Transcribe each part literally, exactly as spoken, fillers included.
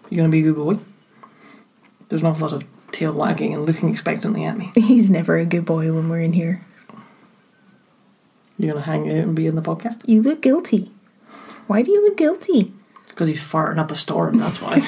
You going to be a good boy? There's an awful lot of tail wagging and looking expectantly at me. He's never a good boy when we're in here. You going to hang out and be in the podcast? You look guilty. Why do you look guilty? Because he's farting up a storm, that's why.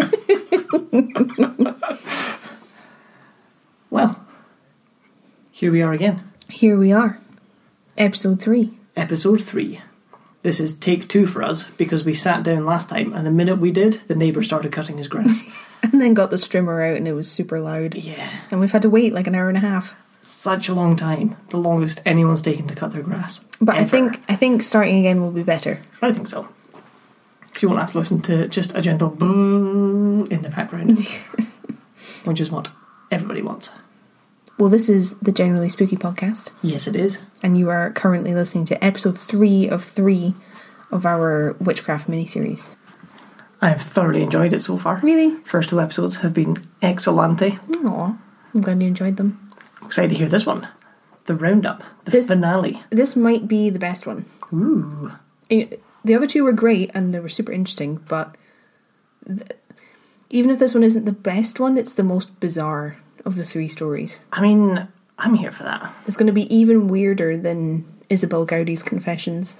Well, here we are again. Here we are. Episode three. Episode three. This is take two for us because we sat down last time and the minute we did, the neighbour started cutting his grass. And then got the strimmer out and it was super loud. Yeah. And we've had to wait like an hour and a half. Such a long time. The longest anyone's taken to cut their grass. But ever. I think I think starting again will be better. I think so. Because you won't have to listen to just a gentle boo in the background. Which is what everybody wants. Well, this is the Generally Spooky Podcast. Yes, it is. And you are currently listening to episode three of three of our Witchcraft miniseries. I have thoroughly enjoyed it so far. Really? First two episodes have been excellente. Aw, I'm glad you enjoyed them. I'm excited to hear this one. The roundup. The This- finale. This might be the best one. Ooh. The other two were great and they were super interesting, but th- even if this one isn't the best one, it's the most bizarre of the three stories. I mean, I'm here for that. It's going to be even weirder than Isabel Gowdy's Confessions.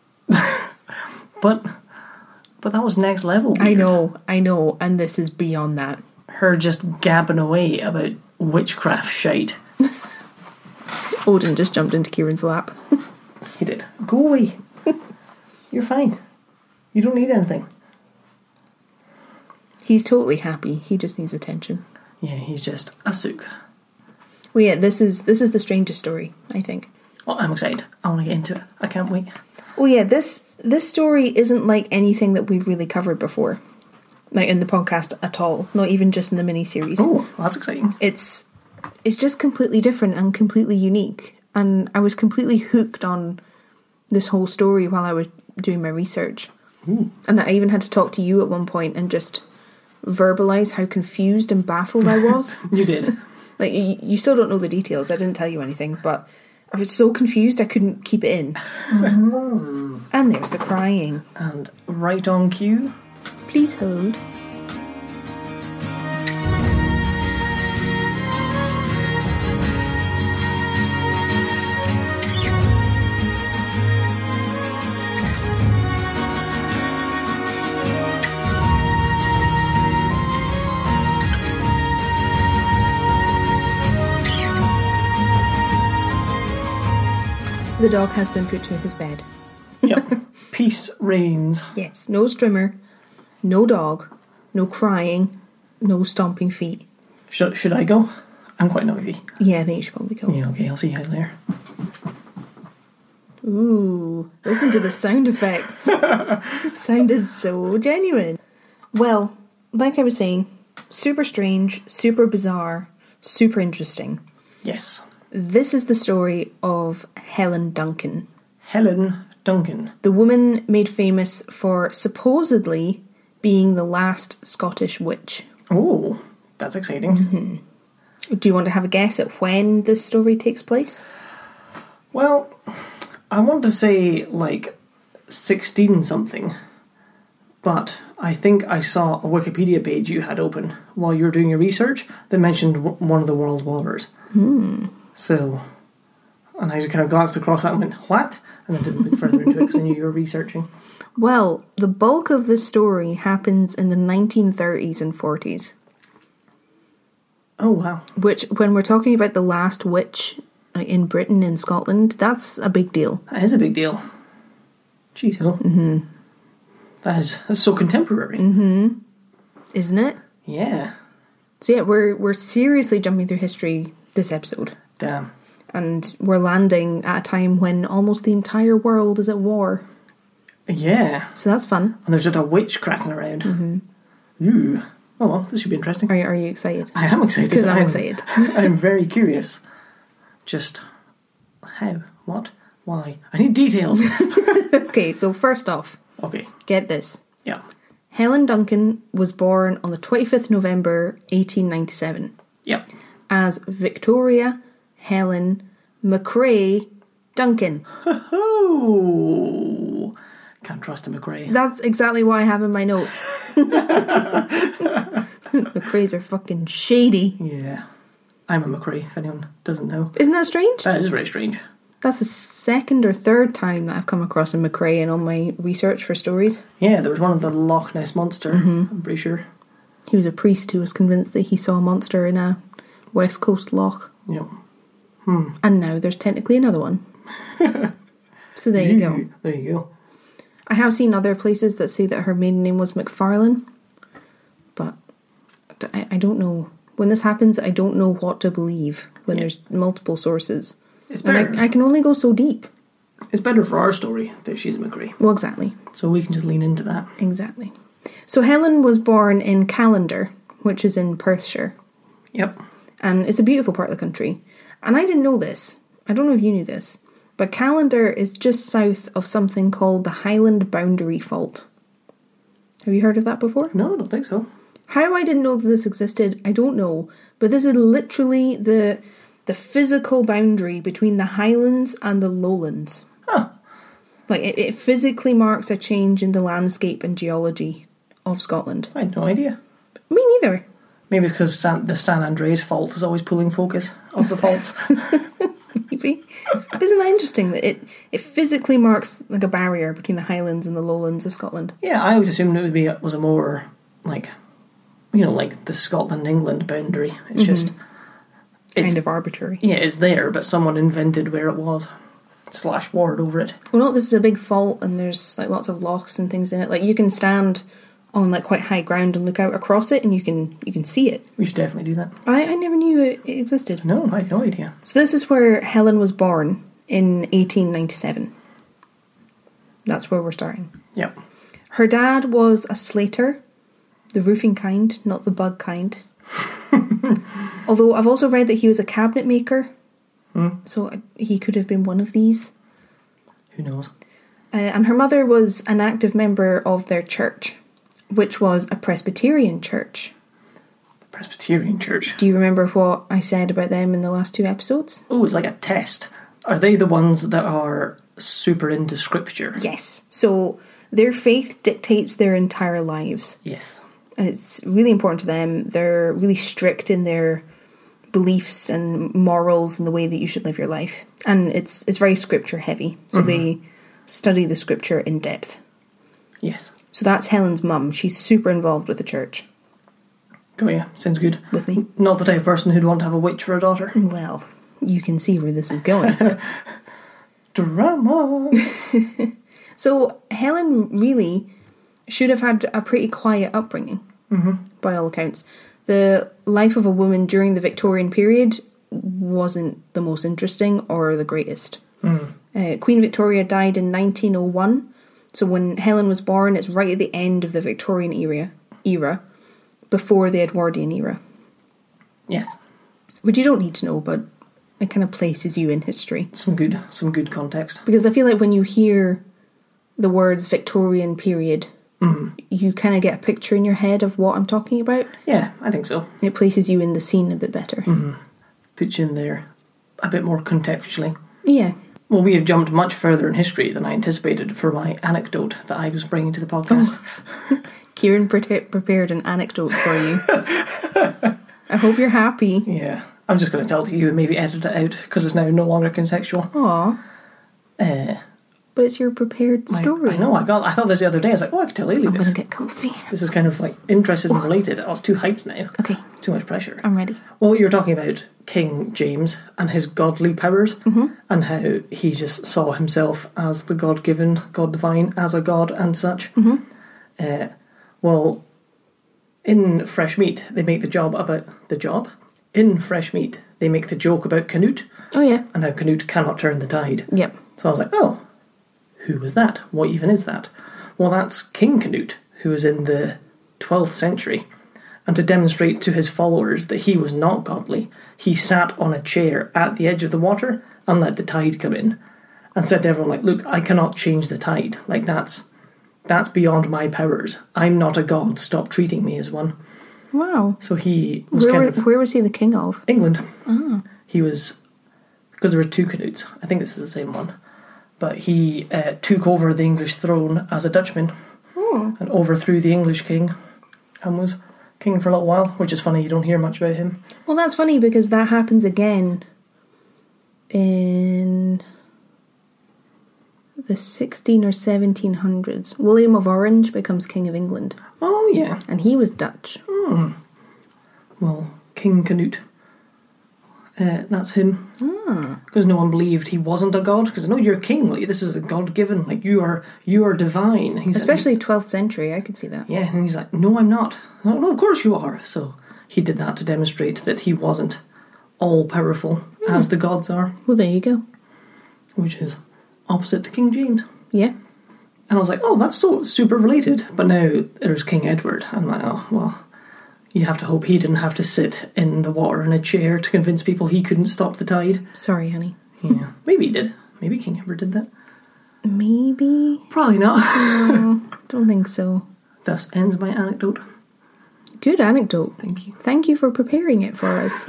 But, but that was next level weird. I know, I know, and this is beyond that. Her just gabbing away about witchcraft shite. Odin just jumped into Kieran's lap. He did. Go away. You're fine. You don't need anything. He's totally happy. He just needs attention. Yeah, he's just a sook. Well, yeah, this is this is the strangest story, I think. Well, I'm excited. I want to get into it. I can't wait. Well, yeah, this this story isn't like anything that we've really covered before, like in the podcast at all. Not even just in the miniseries. Oh, well, that's exciting. It's it's just completely different and completely unique. And I was completely hooked on this whole story while I was doing my research. Ooh. And that I even had to talk to you at one point and just verbalise how confused and baffled I was. You did. Like, you, you still don't know the details. I didn't tell you anything, but I was so confused I couldn't keep it in. And there's the crying. And right on cue. Please hold. The dog has been put to his bed. Yep. Peace reigns. Yes, no strimmer, no dog, no crying, no stomping feet. Should, should I go? I'm quite noisy. Yeah, I think you should probably go. Yeah, okay, I'll see you guys later. Ooh, listen to the sound effects. It sounded so genuine. Well, like I was saying, super strange, super bizarre, super interesting. Yes. This is the story of Helen Duncan. Helen Duncan. The woman made famous for supposedly being the last Scottish witch. Oh, that's exciting. Mm-hmm. Do you want to have a guess at when this story takes place? Well, I want to say like sixteen something, but I think I saw a Wikipedia page you had open while you were doing your research that mentioned w- one of the world wars. Hmm. So, and I just kind of glanced across that and went, what? And then didn't look further into it because I knew you were researching. Well, the bulk of this story happens in the nineteen thirties and forties. Oh, wow. Which, when we're talking about the last witch like, in Britain, in Scotland, that's a big deal. That is a big deal. Jeez, oh. Mm-hmm. That is that's so contemporary. Mm-hmm. Isn't it? Yeah. So yeah, we're we're seriously jumping through history this episode. Damn. And we're landing at a time when almost the entire world is at war. Yeah. So that's fun. And there's just a witch cracking around. Mm-hmm. Ooh. Oh, well, this should be interesting. Are you, are you excited? I am excited. Because I'm, I'm excited. I'm very curious. Just how? What? Why? I need details. Okay, so first off, Okay. get this. Yeah. Helen Duncan was born on the twenty-fifth of November eighteen ninety-seven Yep. as Victoria Helen McCrae Duncan. Oh. Can't trust a McRae. That's exactly what I have in my notes. McRaes are fucking shady. Yeah. I'm a McRae, if anyone doesn't know. Isn't that strange? That is very strange. That's the second or third time that I've come across a McRae in all my research for stories. Yeah, there was one of the Loch Ness Monster, Mm-hmm. I'm pretty sure. He was a priest who was convinced that he saw a monster in a West Coast loch. Yep. And now there's technically another one. So there you go. There you go. I have seen other places that say that her maiden name was McFarlane. But I, I don't know. When this happens, I don't know what to believe when Yeah. there's multiple sources. It's And better. I, I can only go so deep. It's better for our story that she's a McRae. Well, exactly. So we can just lean into that. Exactly. So Helen was born in Callander, which is in Perthshire. Yep. And it's a beautiful part of the country. And I didn't know this. I don't know if you knew this. But Callander is just south of something called the Highland Boundary Fault. Have you heard of that before? No, I don't think so. How I didn't know that this existed, I don't know. But this is literally the the physical boundary between the Highlands and the Lowlands. Huh. Like, it, it physically marks a change in the landscape and geology of Scotland. I had no idea. Me neither. Maybe it's because San, the San Andreas Fault is always pulling focus of the faults. Maybe. But isn't that interesting that it, it physically marks like a barrier between the Highlands and the Lowlands of Scotland? Yeah, I always assumed it would be was a more like, you know, like the Scotland-England boundary. It's just it's, Kind of arbitrary. yeah, it's there, but someone invented where it was, slash warred over it. Well, no, this is a big fault and there's like lots of lochs and things in it. Like you can stand on like quite high ground and look out across it and you can you can see it. We should definitely do that. I, I never knew it, it existed. No, I had no idea. So this is where Helen was born in eighteen ninety-seven. That's where we're starting. Yep. Her dad was a slater, the roofing kind, not the bug kind. Although I've also read that he was a cabinet maker, Hmm. so he could have been one of these. Who knows? Uh, and her mother was an active member of their church, which was a Presbyterian church. The Presbyterian Church. Do you remember what I said about them in the last two episodes? Oh, it's like a test. Are they the ones that are super into scripture? Yes. So their faith dictates their entire lives. Yes. And it's really important to them. They're really strict in their beliefs and morals and the way that you should live your life. And it's it's very scripture heavy. So Mm-hmm. they study the scripture in depth. Yes. So that's Helen's mum. She's super involved with the church. Oh yeah, sounds good. With me. Not the type of person who'd want to have a witch for a daughter. Well, you can see where this is going. Drama! So Helen really should have had a pretty quiet upbringing, Mm-hmm. by all accounts. The life of a woman during the Victorian period wasn't the most interesting or the greatest. Mm. Uh, Queen Victoria died in nineteen oh one, so when Helen was born, it's right at the end of the Victorian era, era before the Edwardian era. Yes. Which you don't need to know, but it kind of places you in history. Some good some good context. Because I feel like when you hear the words Victorian period, Mm. you kind of get a picture in your head of what I'm talking about. Yeah, I think so. It places you in the scene a bit better. Mm-hmm. Put you in there a bit more contextually. Yeah. Well, we have jumped much further in history than I anticipated for my anecdote that I was bringing to the podcast. Kieran pre- prepared an anecdote for you. I hope you're happy. Yeah. I'm just going to tell it to you and maybe edit it out because it's now no longer contextual. Aw, Uh, but it's your prepared my- story. I know, I got. I thought this the other day. I was like, oh, I could tell Ailey I'm this. going to get comfy. This is kind of like interested and related. I was too hyped now. Okay, Too much pressure. I'm ready. Well, you were talking about King James and his godly powers Mm-hmm. and how he just saw himself as the God-given, God-divine, as a god and such. Mm-hmm. Uh, well, in Fresh Meat, they make the job about the job. In Fresh Meat, they make the joke about Canute Oh, yeah. and how Canute cannot turn the tide. Yep. So I was like, oh, who was that? What even is that? Well, that's King Canute, who was in the twelfth century. And to demonstrate to his followers that he was not godly, he sat on a chair at the edge of the water and let the tide come in. And said to everyone, like, look, I cannot change the tide. Like, that's that's beyond my powers. I'm not a god. Stop treating me as one. Wow. So he was Where, kind were- of... where was he the king of? England. Ah. He was... Because there were two Canutes. I think this is the same one. but he uh, took over the English throne as a Dutchman Oh. and overthrew the English king and was king for a little while, which is funny, you don't hear much about him. Well, that's funny because that happens again in the sixteen or seventeen hundreds. William of Orange becomes King of England, Oh, yeah. and he was Dutch. Well, King Canute. Uh, that's him. Ah. Because no one believed he wasn't a god. Because no, you're king. Like, this is a god-given. Like, you are you are divine. He's Especially like, twelfth century, I could see that. yeah, and he's like, no, I'm not. No, no, of course you are. So he did that to demonstrate that he wasn't all-powerful as the gods are. Well, there you go. Which is opposite to King James. Yeah. And I was like, oh, that's so super related. But now there's King Edward. And I'm like, oh, well, you have to hope he didn't have to sit in the water in a chair to convince people he couldn't stop the tide. Sorry, honey. Yeah, maybe he did. Maybe King Edward did that. Maybe. Probably not. No, don't think so. Thus ends my anecdote. Good anecdote. Thank you. Thank you for preparing it for us.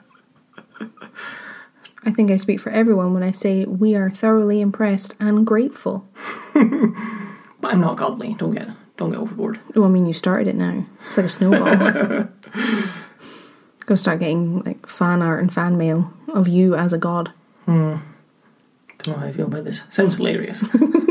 I think I speak for everyone when I say we are thoroughly impressed and grateful. But I'm not godly. Don't get don't get overboard. Oh, I mean, you started it now. It's like a snowball. Go start getting like fan art and fan mail of you as a god. Hmm. Don't know how I feel about this. Sounds hilarious.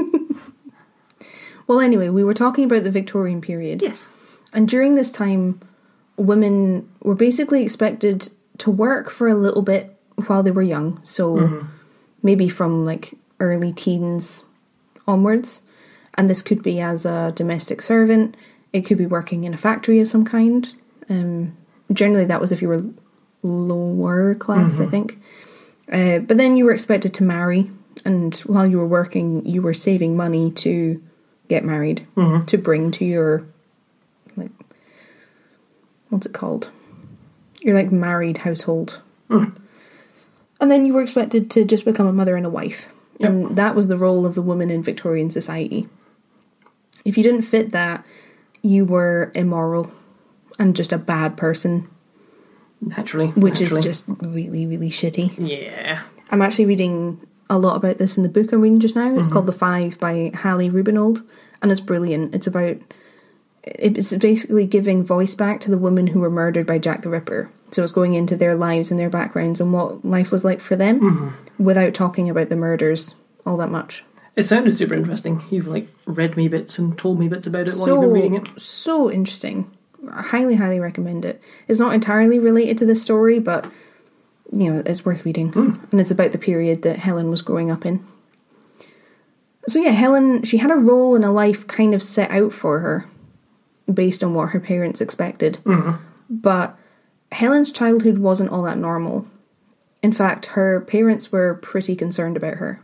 Well, anyway, we were talking about the Victorian period. Yes. And during this time, women were basically expected to work for a little bit while they were young. So mm-hmm. maybe from like early teens onwards. And this could be as a domestic servant. It could be working in a factory of some kind. Um, generally, that was if you were lower class, mm-hmm. I think. Uh, but then you were expected to marry. And while you were working, you were saving money to get married. Mm-hmm. To bring to your, like, what's it called? Your, like, married household. Mm. And then you were expected to just become a mother and a wife. Yep. And that was the role of the woman in Victorian society. If you didn't fit that, you were immoral and just a bad person. Naturally. Which naturally. is just really, really shitty. Yeah. I'm actually reading a lot about this in the book I'm reading just now. It's mm-hmm. called The Five by Hallie Rubinold. And it's brilliant. It's about... It's basically giving voice back to the women who were murdered by Jack the Ripper. So it's going into their lives and their backgrounds and what life was like for them mm-hmm. without talking about the murders all that much. It sounded super interesting. You've like read me bits and told me bits about it so, while you've been reading it. So interesting. I highly, highly recommend it. It's not entirely related to this story, but you know, it's worth reading. Mm. And it's about the period that Helen was growing up in. So yeah, Helen, she had a role in a life kind of set out for her based on what her parents expected. Mm-hmm. But Helen's childhood wasn't all that normal. In fact, her parents were pretty concerned about her.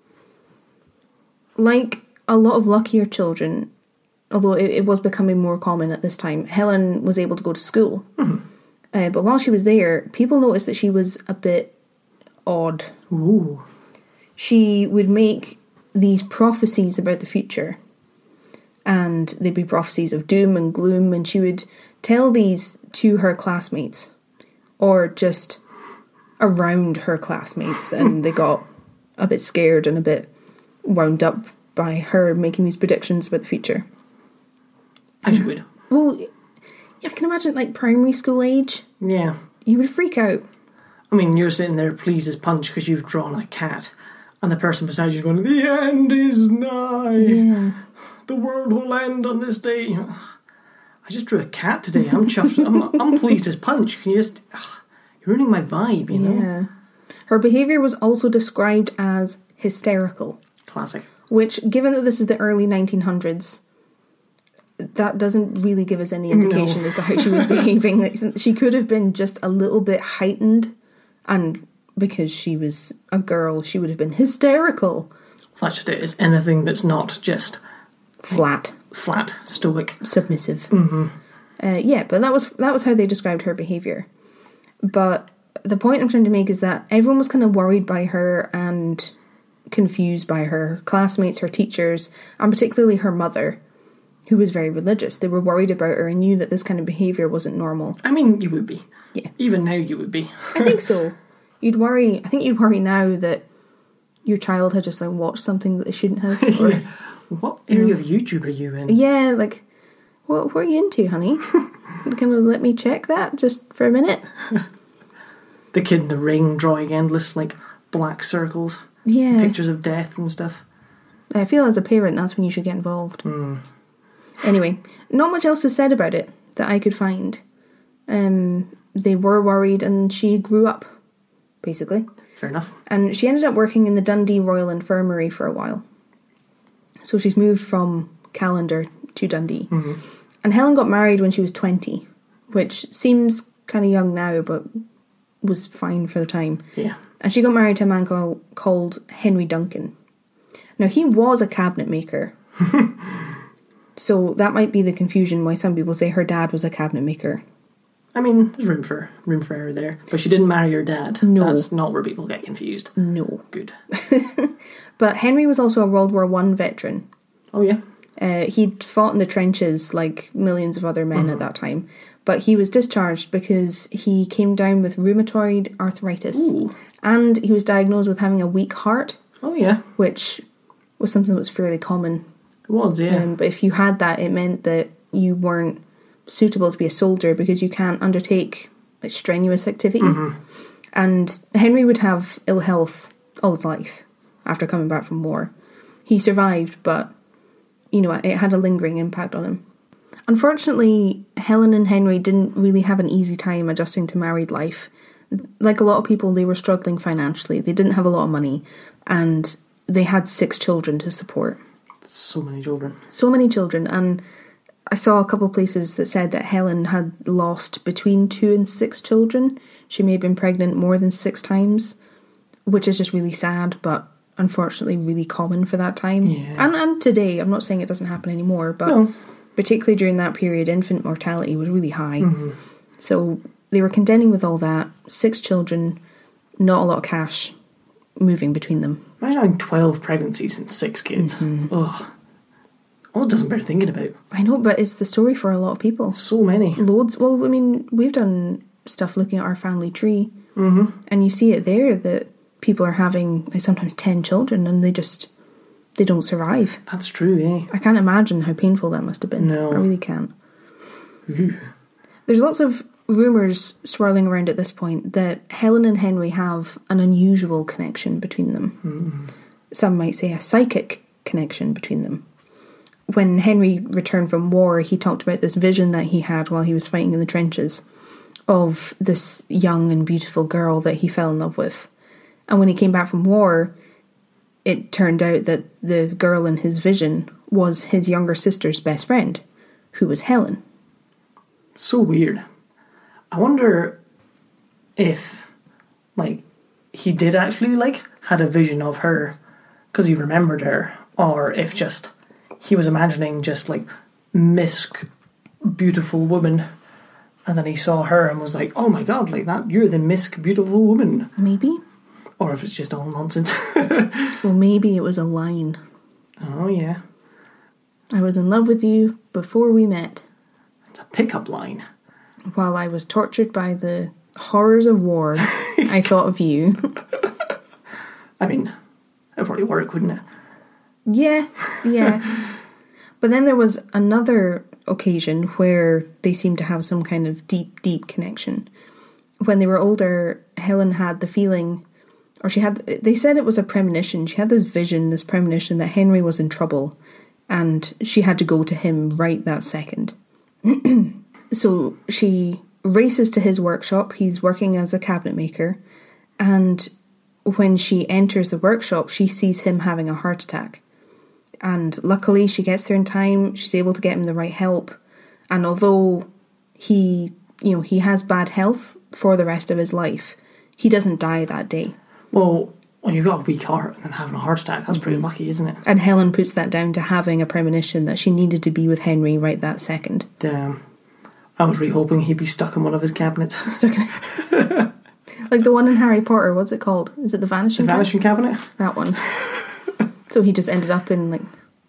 Like a lot of luckier children, although it, it was becoming more common at this time, Helen was able to go to school. Mm-hmm. Uh, but while she was there, people noticed that she was a bit odd. Ooh. She would make these prophecies about the future. And they'd be prophecies of doom and gloom, and she would tell these to her classmates. Or just around her classmates, and they got a bit scared and a bit wound up by her making these predictions about the future. As you would. Well, I can imagine, like, primary school age. Yeah. You would freak out. I mean, you're sitting there pleased as punch because you've drawn a cat, and the person beside you is going, the end is nigh. Yeah. The world will end on this day. I just drew a cat today. I'm chuffed. I'm, I'm pleased as punch. Can you just... Ugh, you're ruining my vibe, you know? Yeah. Her behaviour was also described as hysterical. Classic. Which, given that this is the early nineteen hundreds, that doesn't really give us any indication no. as to how she was behaving. Like, she could have been just a little bit heightened, and because she was a girl, she would have been hysterical. That's just it. It's anything that's not just... Flat. Flat. Stoic. Submissive. Mm-hmm. Uh, yeah, but that was that was how they described her behaviour. But the point I'm trying to make is that everyone was kind of worried by her and confused by her. Her classmates, her teachers, and particularly her mother, who was very religious. They were worried about her and knew that this kind of behaviour wasn't normal. I mean, you would be. Yeah. Even now you would be. I think so. You'd worry, I think you'd worry now that your child had just like watched something that they shouldn't have. Or, yeah. What area of YouTube are you in? Yeah, like, what, what are you into, honey? Can you let me check that just for a minute? The kid in the ring drawing endless, like, black circles. Yeah. Pictures of death and stuff. I feel as a parent, that's when you should get involved. Mm. Anyway, not much else is said about it that I could find. Um, they were worried and she grew up, basically. Fair enough. And she ended up working in the Dundee Royal Infirmary for a while. So she's moved from Callander to Dundee. Mm-hmm. And Helen got married when she was twenty, which seems kind of young now, but was fine for the time. Yeah. And she got married to a man called, called Henry Duncan. Now, he was a cabinet maker. So that might be the confusion why some people say her dad was a cabinet maker. I mean, there's room for room for error there. But she didn't marry her dad. No. That's not where people get confused. No. Good. But Henry was also a World War One veteran. Oh, yeah? Uh, he'd fought in the trenches like millions of other men mm-hmm. at that time. But he was discharged because he came down with rheumatoid arthritis. Ooh. And he was diagnosed with having a weak heart. Oh, yeah. Which was something that was fairly common. It was, yeah. Um, but if you had that, it meant that you weren't suitable to be a soldier because you can't undertake like, strenuous activity. Mm-hmm. And Henry would have ill health all his life after coming back from war. He survived, but, you know, it had a lingering impact on him. Unfortunately, Helen and Henry didn't really have an easy time adjusting to married life. Like a lot of people, they were struggling financially. They didn't have a lot of money, and they had six children to support. So many children. So many children, and I saw a couple of places that said that Helen had lost between two and six children. She may have been pregnant more than six times, which is just really sad, but unfortunately really common for that time. Yeah. And and today, I'm not saying it doesn't happen anymore, but no. particularly during that period, infant mortality was really high. Mm-hmm. So they were contending with all that. Six children, not a lot of cash moving between them. Imagine having twelve pregnancies and six kids. Mm-hmm. Ugh. Oh, it doesn't bear thinking about. I know, but it's the story for a lot of people. So many. Loads. Well, I mean, we've done stuff looking at our family tree. Mm-hmm. And you see it there that people are having like, sometimes ten children and they just, they don't survive. That's true, eh? I can't imagine how painful that must have been. No. I really can't. Ooh. There's lots of rumours swirling around at this point that Helen and Henry have an unusual connection between them. Mm-hmm. Some might say a psychic connection between them. When Henry returned from war, he talked about this vision that he had while he was fighting in the trenches of this young and beautiful girl that he fell in love with. And when he came back from war, it turned out that the girl in his vision was his younger sister's best friend, who was Helen. So weird. I wonder if, like, he did actually, like, had a vision of her because he remembered her, or if just he was imagining just, like, Misk, beautiful woman, and then he saw her and was like, oh my god, like that, you're the Misk, beautiful woman. Maybe. Or if it's just all nonsense. Well, maybe it was a line. Oh, yeah. I was in love with you before we met. It's a pickup line. While I was tortured by the horrors of war, I thought of you. I mean, that would probably work, wouldn't it? Yeah, yeah. But then there was another occasion where they seemed to have some kind of deep, deep connection. When they were older, Helen had the feeling, or she had, they said it was a premonition. She had this vision, this premonition that Henry was in trouble and she had to go to him right that second. So she races to his workshop. He's working as a cabinet maker. And when she enters the workshop, she sees him having a heart attack. And luckily she gets there in time. She's able to get him the right help. And although he, you know, he has bad health for the rest of his life, he doesn't die that day. Well, when you've got a weak heart and then having a heart attack, that's pretty lucky, isn't it? And Helen puts that down to having a premonition that she needed to be with Henry right that second. Damn. I was really hoping he'd be stuck in one of his cabinets. Stuck in like the one in Harry Potter, what's it called? Is it the Vanishing The Vanishing Cabinet? Cabinet? That one. So he just ended up in, like,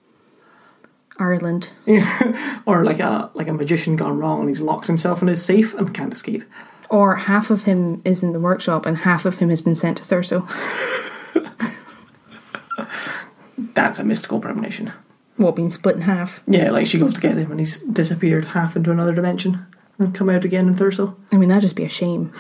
Ireland. Yeah. Or like a like a magician gone wrong and he's locked himself in his safe and can't escape. Or half of him is in the workshop and half of him has been sent to Thurso. That's a mystical premonition. What, being split in half? Yeah, like she goes to get him and he's disappeared half into another dimension and come out again in Thurso. I mean, that'd just be a shame.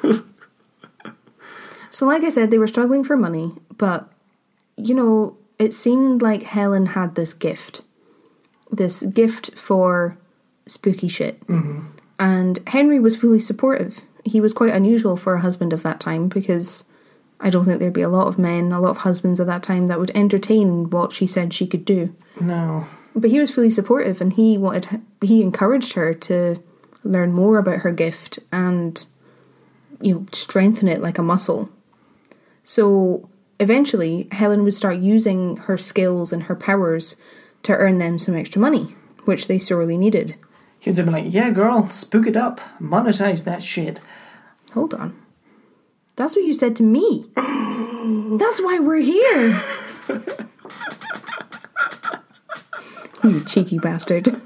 So like I said, they were struggling for money, but, you know, it seemed like Helen had this gift. This gift for spooky shit. Mm-hmm. And Henry was fully supportive. He was quite unusual for a husband of that time, because I don't think there'd be a lot of men, a lot of husbands at that time that would entertain what she said she could do. No. But he was fully supportive, and he wanted, he encouraged her to learn more about her gift and, you know, strengthen it like a muscle. So eventually, Helen would start using her skills and her powers to earn them some extra money, which they sorely needed. He would have been like, yeah, girl, spook it up. Monetize that shit. Hold on. That's what you said to me. That's why we're here. You cheeky bastard.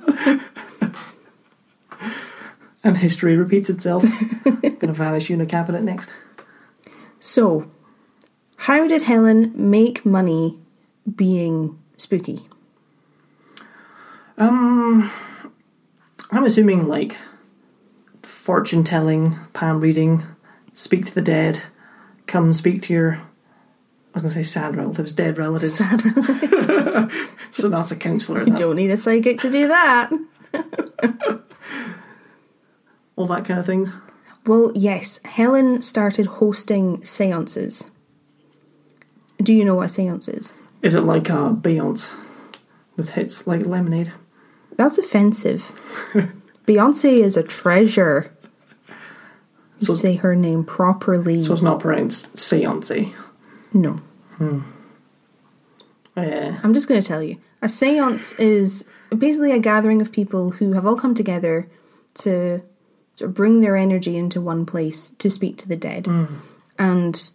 And history repeats itself. Gonna vanish you in a cabinet next. So, how did Helen make money being spooky? Um, I'm assuming like fortune telling, palm reading, speak to the dead, come speak to your, I was going to say sad relatives, dead relatives. Sad relatives. So that's a counsellor. You don't need a psychic to do that. All that kind of things. Well, yes, Helen started hosting seances. Do you know what a seance is? Is it like a Beyonce with hits like Lemonade? That's offensive. Beyonce is a treasure. You So- say her name properly. So it's not pronounced seance. No. Hmm. Yeah. I'm just going to tell you. A seance is basically a gathering of people who have all come together to, to bring their energy into one place to speak to the dead. Mm. And,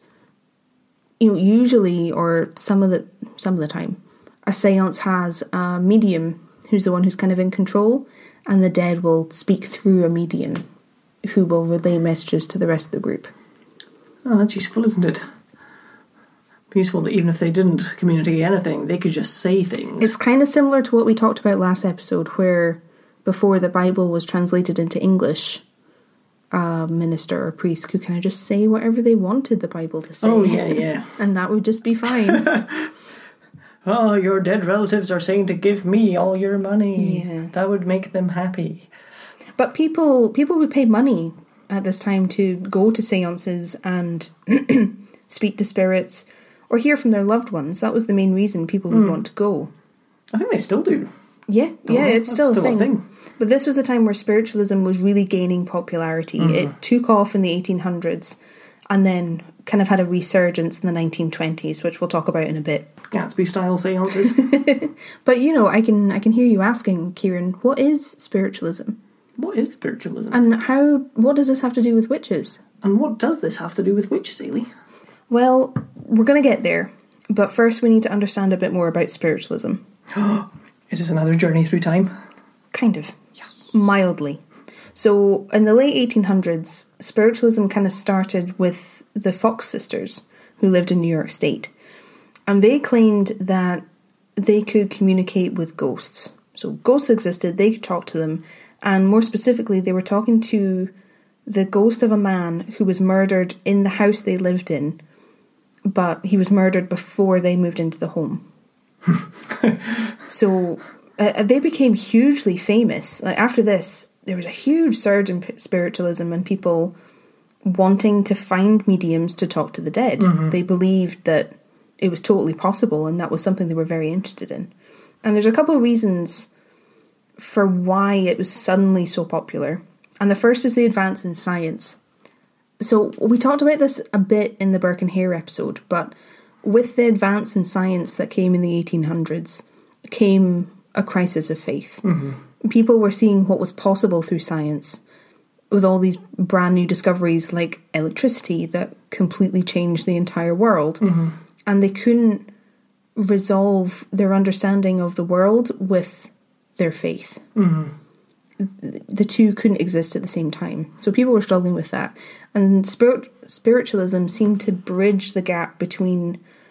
you know, usually, or some of the some of the time, a seance has a medium who's the one who's kind of in control, and the dead will speak through a medium who will relay messages to the rest of the group. Oh, that's useful, isn't it? Useful that even if they didn't communicate anything, they could just say things. It's kind of similar to what we talked about last episode, where before the Bible was translated into English, a minister or priest could kind of just say whatever they wanted the Bible to say. Oh, yeah, yeah. And that would just be fine. Oh, your dead relatives are saying to give me all your money. Yeah. That would make them happy. But people people would pay money at this time to go to seances and speak to spirits or hear from their loved ones. That was the main reason people would Mm. want to go. I think they still do. Yeah, Oh, yeah, it's that's still, still a, a thing. thing. But this was the time where spiritualism was really gaining popularity. Mhm. It took off in the eighteen hundreds and then kind of had a resurgence in the nineteen twenties, which we'll talk about in a bit. Gatsby style seances. But you know, I can I can hear you asking, Kieran, what is spiritualism? What is spiritualism? And how what does this have to do with witches? And what does this have to do with witches, Ailey? Well, we're going to get there. But first we need to understand a bit more about spiritualism. Is this another journey through time? Kind of. Mildly. So, in the late eighteen hundreds, spiritualism kind of started with the Fox sisters, who lived in New York State. And they claimed that they could communicate with ghosts. So, ghosts existed, they could talk to them, and more specifically, they were talking to the ghost of a man who was murdered in the house they lived in, but he was murdered before they moved into the home. So, uh, they became hugely famous. Like, after this, there was a huge surge in p- spiritualism and people wanting to find mediums to talk to the dead. Mhm. They believed that it was totally possible, and that was something they were very interested in. And there's a couple of reasons for why it was suddenly so popular. And the first is the advance in science. So we talked about this a bit in the Burke and Hare episode, but with the advance in science that came in the eighteen hundreds came a crisis of faith. Mm-hmm. People were seeing what was possible through science with all these brand new discoveries like electricity that completely changed the entire world. Mm-hmm. And they couldn't resolve their understanding of the world with their faith. Mm-hmm. The two couldn't exist at the same time. So people were struggling with that. And spirit, spiritualism seemed to bridge the gap between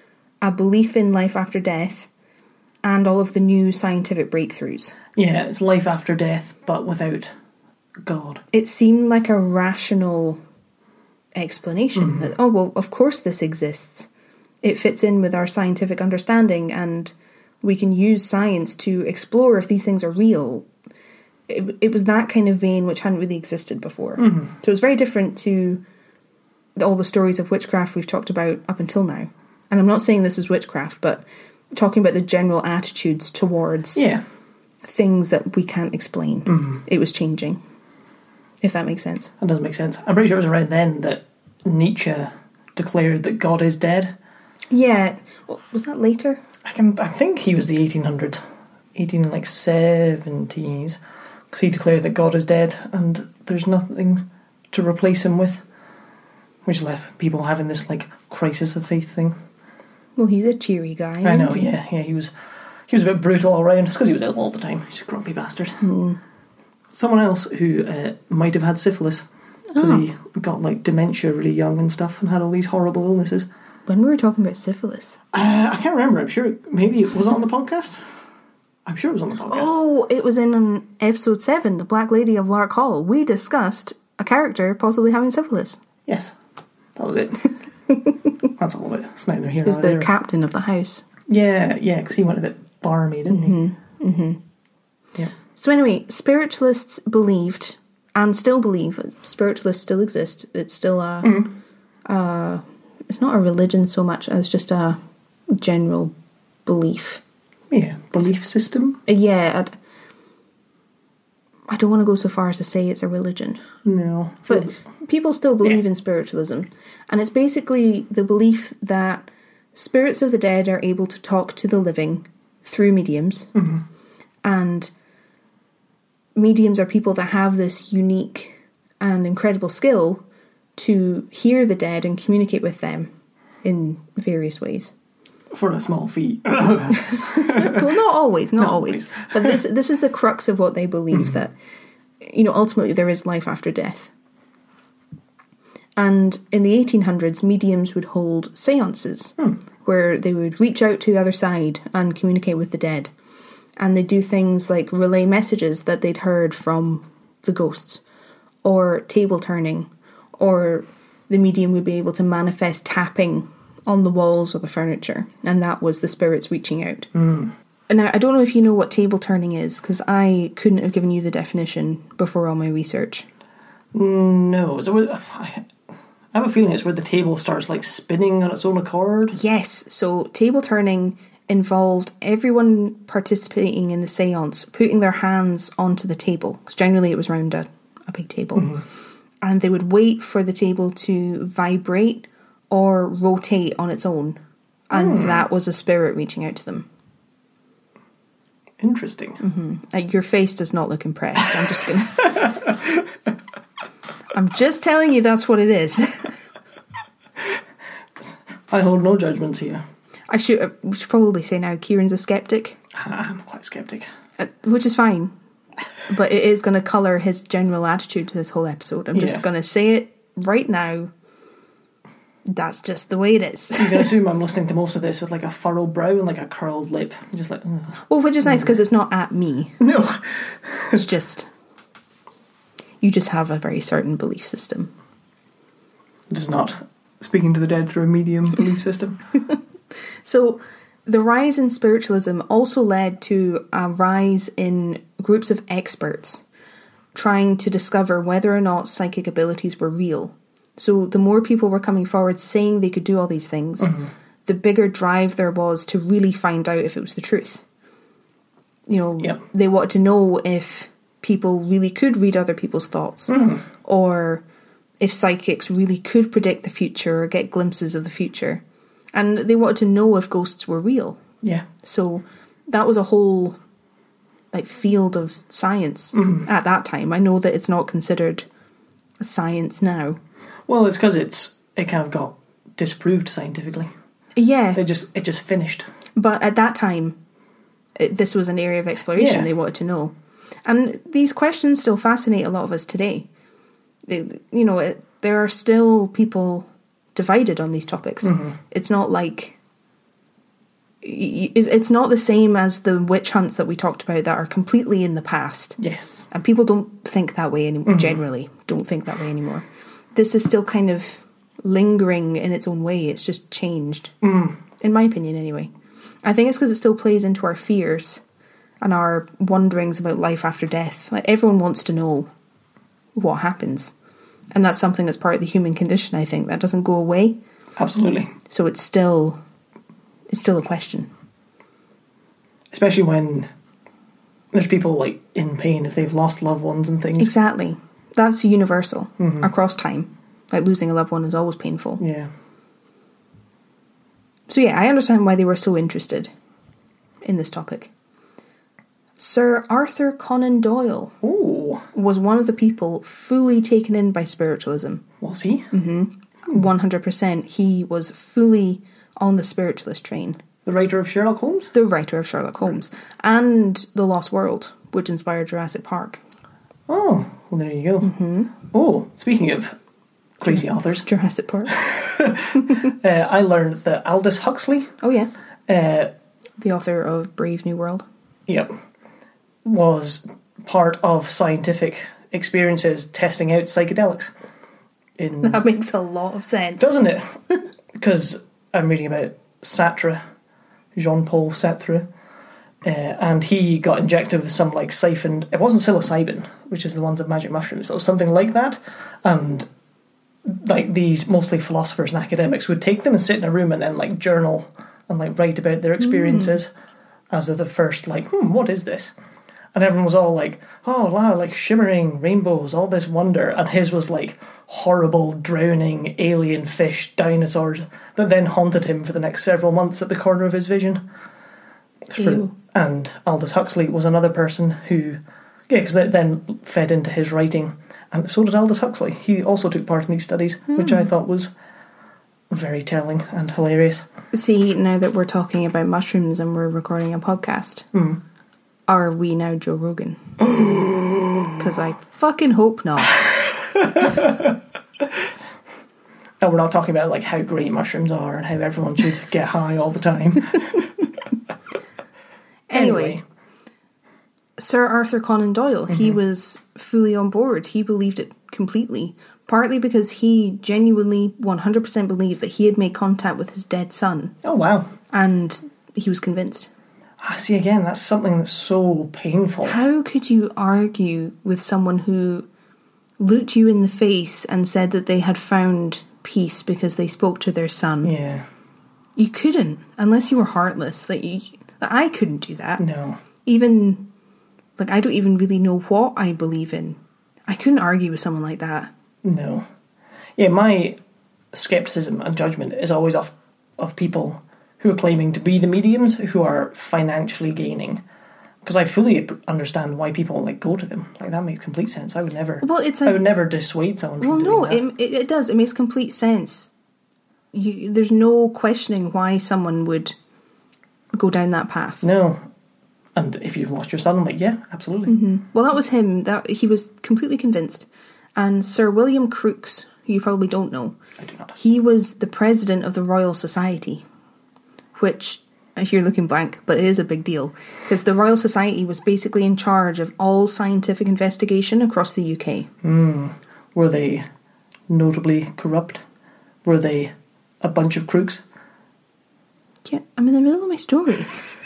a belief in life after death, and all of the new scientific breakthroughs. Yeah, it's life after death, but without God. It seemed like a rational explanation. Mm-hmm. That, oh, well, of course this exists. It fits in with our scientific understanding, and we can use science to explore if these things are real. It, it was that kind of vein which hadn't really existed before. Mm-hmm. So it was very different to all the stories of witchcraft we've talked about up until now. And I'm not saying this is witchcraft, but talking about the general attitudes towards yeah. things that we can't explain. Mm-hmm. It was changing, if that makes sense. That does make sense. I'm pretty sure it was around then that Nietzsche declared that God is dead. Yeah. Was that later? I can. I think he was the eighteen hundreds. eighteen, like, seventies. Because he declared that God is dead and there's nothing to replace him with. Which left people having this, like, crisis of faith thing. Well, he's a cheery guy. I know, isn't he? yeah, yeah. He was, he was a bit brutal all round. It's because he was ill all the time. He's a grumpy bastard. Mm. Someone else who uh, might have had syphilis because Oh. he got, like, dementia really young and stuff and had all these horrible illnesses. When we were talking about syphilis. Uh, I can't remember. I'm sure. Maybe it was on the podcast. I'm sure it was on the podcast. Oh, it was in um, episode seven, The Black Lady of Lark Hall. We discussed a character possibly having syphilis. Yes, that was it. That's all of it. It's neither here He was nor the there. captain of the house. Yeah, yeah, because he went a bit barmy, didn't Mm-hmm. he? Mm-hmm. Yeah. So anyway, spiritualists believed, and still believe, spiritualists still exist. It's still a... Mm. Uh, it's not a religion so much as just a general belief. Yeah, belief system? Yeah, I'd, I don't want to go so far as to say it's a religion. No. But people still believe Yeah. in spiritualism. And it's basically the belief that spirits of the dead are able to talk to the living through mediums. Mm-hmm. And mediums are people that have this unique and incredible skill to hear the dead and communicate with them in various ways. For a small fee. Well, not always, not, Not always. always. But this this is the crux of what they believe, Mm-hmm. that, you know, ultimately there is life after death. And in the eighteen hundreds, mediums would hold seances Hmm. where they would reach out to the other side and communicate with the dead. And they do things like relay messages that they'd heard from the ghosts, or table turning, or the medium would be able to manifest tapping on the walls or the furniture, and that was the spirits reaching out. Mm. And now, I don't know if you know what table turning is, because I couldn't have given you the definition before all my research. No. Is it where, I have a feeling it's where the table starts, like, spinning on its own accord. Yes, so table turning involved everyone participating in the seance putting their hands onto the table, because generally it was around a, a big table. Mm-hmm. And they would wait for the table to vibrate or rotate on its own. And mm. that was a spirit reaching out to them. Interesting. Mm-hmm. Uh, your face does not look impressed. I'm just gonna... I'm just telling you that's what it is. I hold no judgments here. I should, uh, we should probably say now Kieran's a skeptic. I'm quite skeptic. Uh, which is fine. But it is going to colour his general attitude to this whole episode. I'm just Yeah. going to say it right now. That's just the way it is. You can assume I'm listening to most of this with, like, a furrowed brow and, like, a curled lip. Just like, ugh. Well, which is nice because it's not at me. No. It's just... You just have a very certain belief system. It is not speaking to the dead through a medium belief system. So, the rise in spiritualism also led to a rise in groups of experts trying to discover whether or not psychic abilities were real. So, the more people were coming forward saying they could do all these things, mm-hmm. the bigger drive there was to really find out if it was the truth. You know, yep. They wanted to know if people really could read other people's thoughts, mm-hmm. or if psychics really could predict the future or get glimpses of the future. And they wanted to know if ghosts were real. Yeah. So that was a whole, like, field of science mm-hmm. at that time. I know that it's not considered a science now. Well, it's because it's it kind of got disproved scientifically. Yeah. They just it just finished. But at that time, it, this was an area of exploration yeah. they wanted to know. And these questions still fascinate a lot of us today. They, you know, it, there are still people divided on these topics. Mm-hmm. It's not like y- y- it's not the same as the witch hunts that we talked about that are completely in the past. Yes. And people don't think that way anymore, generally don't think that way anymore. This is still kind of lingering in its own way. It's just changed. Mm. In my opinion, anyway. I think it's because it still plays into our fears and our wonderings about life after death. Like, everyone wants to know what happens. And that's something that's part of the human condition, I think. That doesn't go away. Absolutely. So it's still it's still a question. Especially when there's people like in pain if they've lost loved ones and things. Exactly. That's universal across time. Like, losing a loved one is always painful. Yeah. So yeah, I understand why they were so interested in this topic. Sir Arthur Conan Doyle Oh, was one of the people fully taken in by spiritualism. was he? one hundred percent. He was fully on the spiritualist train. The writer of Sherlock Holmes? The writer of Sherlock Holmes. And The Lost World, which inspired Jurassic Park. Oh, well, there you go. Mm-hmm. Oh, speaking of crazy authors, Jurassic Park. uh, I learned that Aldous Huxley, Oh yeah. uh, The author of Brave New World. yep, was part of scientific experiences testing out psychedelics. In That makes a lot of sense. doesn't it? Because I'm reading about Sartre, Jean-Paul Sartre, uh, and he got injected with some like siphoned. It wasn't psilocybin, which is the ones of magic mushrooms, but it was something like that. And like these mostly philosophers and academics would take them and sit in a room and then like journal and like write about their experiences mm. as of the first like, hmm, what is this? And everyone was all like, oh wow, like shimmering rainbows, all this wonder. And his was like horrible, drowning, alien fish, dinosaurs that then haunted him for the next several months at the corner of his vision. For, and Aldous Huxley was another person who, yeah, because that then fed into his writing. And so did Aldous Huxley. He also took part in these studies, hmm. which I thought was very telling and hilarious. See, now that we're talking about mushrooms and we're recording a podcast, mm. are we now Joe Rogan? Because I fucking hope not. And we're not talking about like how great mushrooms are and how everyone should get high all the time. Anyway, anyway, Sir Arthur Conan Doyle, mm-hmm. he was fully on board. He believed it completely. Partly because he genuinely one hundred percent believed that he had made contact with his dead son. Oh, wow. And he was convinced. Ah, see, again, that's something that's so painful. How could you argue with someone who looked you in the face and said that they had found peace because they spoke to their son? Yeah. You couldn't, unless you were heartless. Like, you, like I couldn't do that. No. Even, like, I don't even really know what I believe in. I couldn't argue with someone like that. No. Yeah, my skepticism and judgment is always of, of people who are claiming to be the mediums who are financially gaining. Because I fully understand why people like go to them. Like, that makes complete sense. I would never. Well, it's a, I would never dissuade someone from well, doing no, that. It, it it does. It makes complete sense. You, there's no questioning why someone would go down that path. No, and if you've lost your son, I'm like, yeah, absolutely. Mm-hmm. Well, that was him. That he was completely convinced. And Sir William Crookes, who you probably don't know, I do not. He was the president of the Royal Society, which. You're looking blank, but it is a big deal because the Royal Society was basically in charge of all scientific investigation across the U K. Mm. Were they notably corrupt? Were they a bunch of crooks? Yeah, I'm in the middle of my story.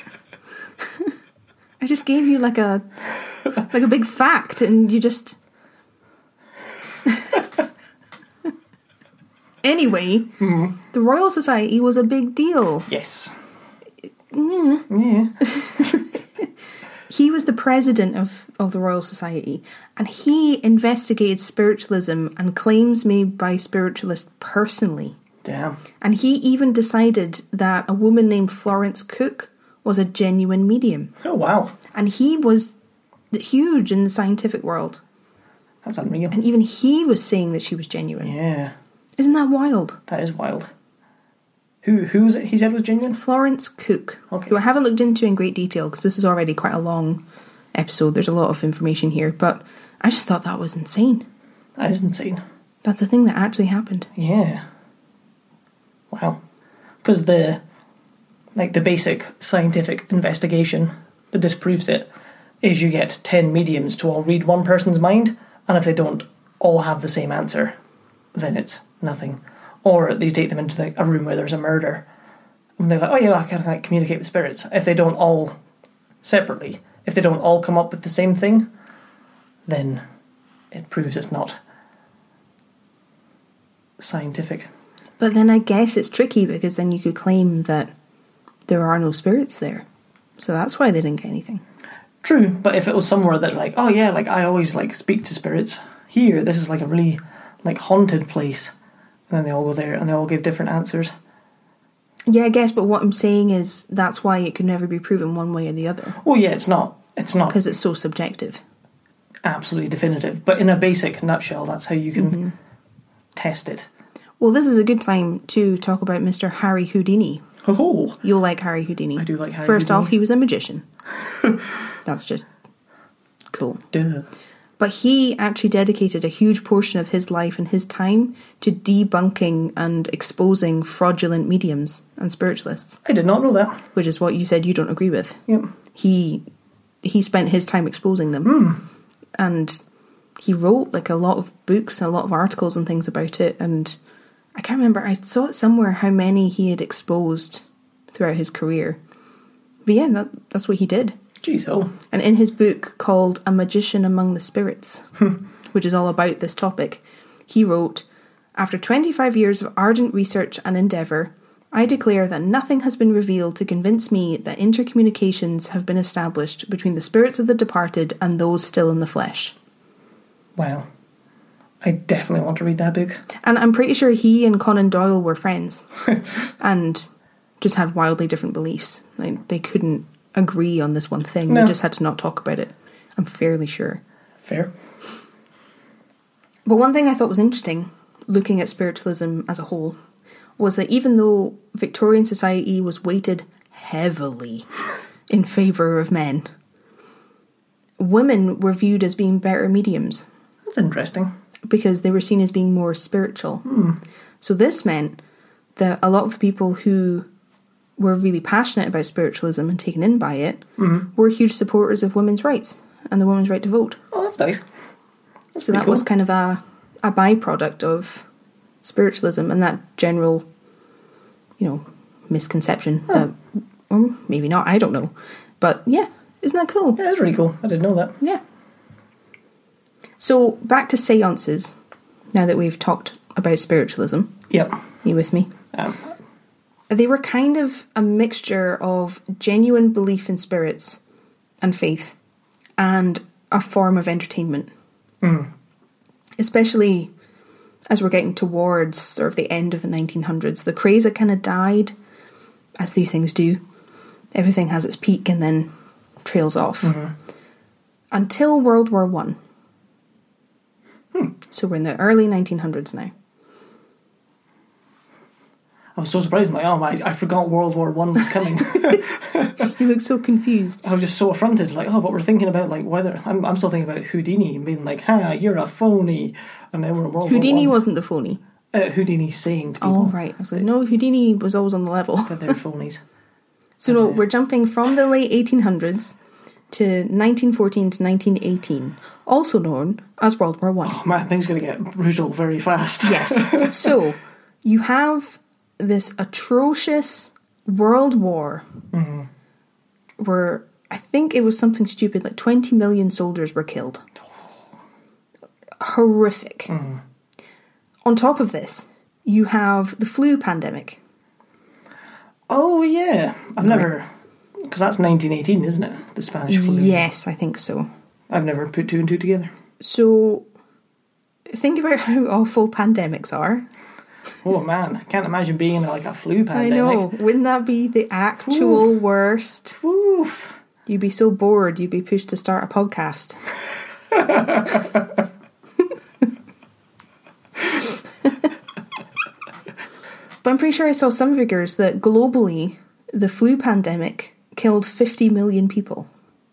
I just gave you like a like a big fact, and you just. Anyway, mm. the Royal Society was a big deal. Yes. Yeah. yeah. He was the president of, of the Royal Society, and he investigated spiritualism and claims made by spiritualists personally. Damn. And he even decided that a woman named Florence Cook was a genuine medium. Oh, wow. And he was huge in the scientific world. That's unreal. And even he was saying that she was genuine. Yeah. Isn't that wild? That is wild. Who who was it he said was genuine? Florence Cook, okay. who I haven't looked into in great detail because this is already quite a long episode. There's a lot of information here, but I just thought that was insane. That is insane. That's a thing that actually happened. Yeah. Wow. Because the like the basic scientific investigation that disproves it is you get ten mediums to all read one person's mind, and if they don't all have the same answer, then it's nothing. Or you take them into the, a room where there's a murder, and they're like, oh yeah, I can like, communicate with spirits. If they don't all, separately, if they don't all come up with the same thing, then it proves it's not scientific. But then I guess it's tricky, because then you could claim that there are no spirits there. So that's why they didn't get anything. True, but if it was somewhere that like, oh yeah, like I always like speak to spirits. Here, this is like a really like haunted place. And then they all go there and they all give different answers. Yeah, I guess, but what I'm saying is that's why it could never be proven one way or the other. Oh yeah, it's not. It's not. Because it's so subjective. Absolutely definitive. But in a basic nutshell, that's how you can mm-hmm. test it. Well, this is a good time to talk about Mister Harry Houdini. Oh, you'll like Harry Houdini. I do like Harry First Houdini. off, he was a magician. That's just cool. Duh. But he actually dedicated a huge portion of his life and his time to debunking and exposing fraudulent mediums and spiritualists. I did not know that. Which is what you said you don't agree with. Yep. He he spent his time exposing them. Mm. And he wrote like a lot of books, a lot of articles and things about it. And I can't remember, I saw it somewhere how many he had exposed throughout his career. But yeah, that, that's what he did. Jeez, oh. And in his book called A Magician Among the Spirits, which is all about this topic, he wrote, "After twenty-five years of ardent research and endeavour, I declare that nothing has been revealed to convince me that intercommunications have been established between the spirits of the departed and those still in the flesh." Wow. I definitely want to read that book. And I'm pretty sure he and Conan Doyle were friends and just had wildly different beliefs. Like, they couldn't agree on this one thing. No. They just had to not talk about it. I'm fairly sure. Fair. But one thing I thought was interesting, looking at spiritualism as a whole, was that even though Victorian society was weighted heavily in favour of men, women were viewed as being better mediums. That's interesting. Because they were seen as being more spiritual. Hmm. So this meant that a lot of the people who were really passionate about spiritualism and taken in by it mm-hmm. were huge supporters of women's rights and the women's right to vote. Oh, that's nice. That's so that cool. was kind of a, a byproduct of spiritualism and that general, you know, misconception. Oh. That, or maybe not, I don't know. But yeah, isn't that cool? Yeah, that's really cool. I didn't know that. Yeah. So back to seances, now that we've talked about spiritualism. Yep. You with me? Um, They were kind of a mixture of genuine belief in spirits and faith and a form of entertainment. Mm. Especially as we're getting towards sort of the end of the nineteen hundreds. The craze had kind of died, as these things do. Everything has its peak and then trails off. Mm-hmm. Until World War One. Hmm. So we're in the early nineteen hundreds now. I was so surprised. I'm like, oh my, I forgot World War One was coming. You look so confused. I was just so affronted. Like, oh, but we're thinking about like whether I'm, I'm still thinking about Houdini and being like, "Ha, you're a phony," and then we're in World Houdini War One. wasn't the phony. Uh, Houdini saying to people. Oh right, I was like, no, Houdini was always on the level. That they're phonies. So no, we're jumping from the late eighteen hundreds to nineteen fourteen to nineteen eighteen, also known as World War One. Oh man, things are going to get brutal very fast. Yes. So you have this atrocious world war mm-hmm. where I think it was something stupid, like twenty million soldiers were killed. Horrific. Mm-hmm. On top of this, you have the flu pandemic. Oh yeah, I've never, because that's nineteen eighteen, isn't it? The Spanish flu. Yes, I think so. I've never put two and two together. So think about how awful pandemics are. Oh man, I can't imagine being in like a flu pandemic. I know. Wouldn't that be the actual Oof. worst? Oof. You'd be so bored, you'd be pushed to start a podcast. But I'm pretty sure I saw some figures that globally, the flu pandemic killed fifty million people.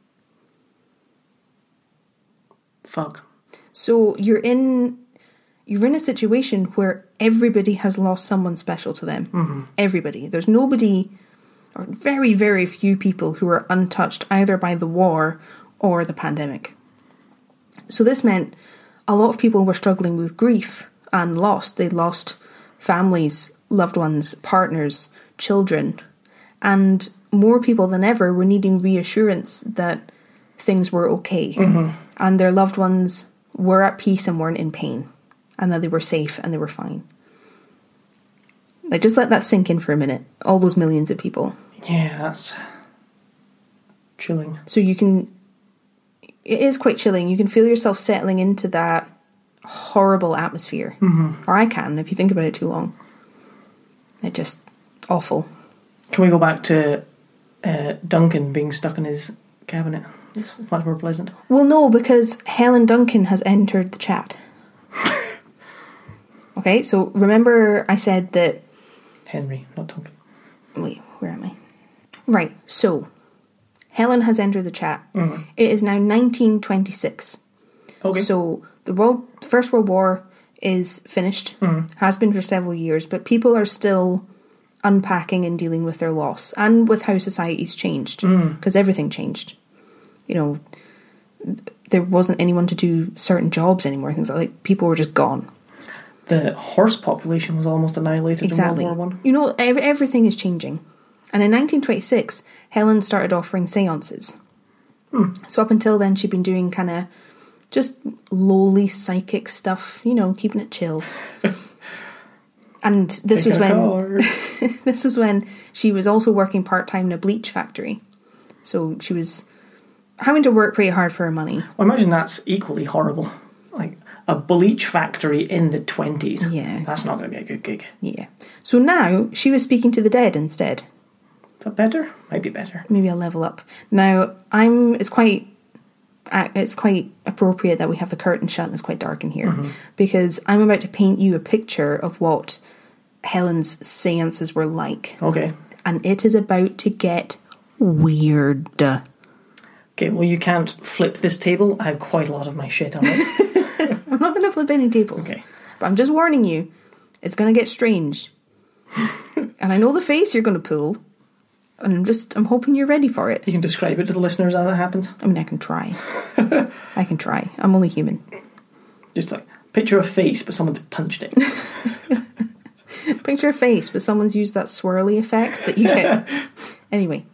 Fuck. So you're in... You're in a situation where everybody has lost someone special to them. Mm-hmm. Everybody. There's nobody or very, very few people who were untouched either by the war or the pandemic. So this meant a lot of people were struggling with grief and loss. They lost families, loved ones, partners, children, and more people than ever were needing reassurance that things were okay, mm-hmm. and their loved ones were at peace and weren't in pain, and that they were safe and they were fine. Like, just let that sink in for a minute. All those millions of people. Yeah, that's chilling. So you can... It is quite chilling. You can feel yourself settling into that horrible atmosphere. Mm-hmm. Or I can, if you think about it too long. It's just awful. Can we go back to uh, Duncan being stuck in his cabinet? It's much more pleasant. Well, no, because Helen Duncan has entered the chat. Okay, so remember I said that... Henry, not Duncan. Wait, where am I? Right, so Helen has entered the chat. Mm-hmm. It is now nineteen twenty-six. Okay. So the world, First World War is finished, mm-hmm. has been for several years, but people are still unpacking and dealing with their loss and with how society's changed, because mm. everything changed. You know, there wasn't anyone to do certain jobs anymore. Things like, like people were just gone. The horse population was almost annihilated exactly. in World War One. You know, ev- everything is changing. And in nineteen twenty-six, Helen started offering seances. Hmm. So up until then, she'd been doing kind of just lowly psychic stuff, you know, keeping it chill. And this Taking was when this was when she was also working part-time in a bleach factory. So she was having to work pretty hard for her money. Well, imagine that's equally horrible. Like a bleach factory in the twenties. Yeah. That's not going to be a good gig. Yeah. So now she was speaking to the dead instead. Is that better? Might be better. Maybe I'll level up. Now, I'm. It's quite. It's quite appropriate that we have the curtain shut and it's quite dark in here, mm-hmm. because I'm about to paint you a picture of what Helen's seances were like. Okay. And it is about to get weird. Okay, well, you can't flip this table. I have quite a lot of my shit on it. I'm not going to flip any tables. Okay. But I'm just warning you, it's going to get strange. And I know the face you're going to pull. And I'm just, I'm hoping you're ready for it. You can describe it to the listeners as it happens. I mean, I can try. I can try. I'm only human. Just like, picture a face, but someone's punched it. Picture a face, but someone's used that swirly effect that you get. Anyway.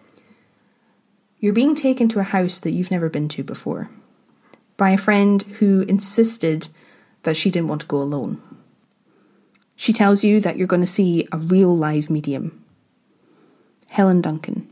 You're being taken to a house that you've never been to before. By a friend who insisted that she didn't want to go alone. She tells you that you're going to see a real live medium. Helen Duncan.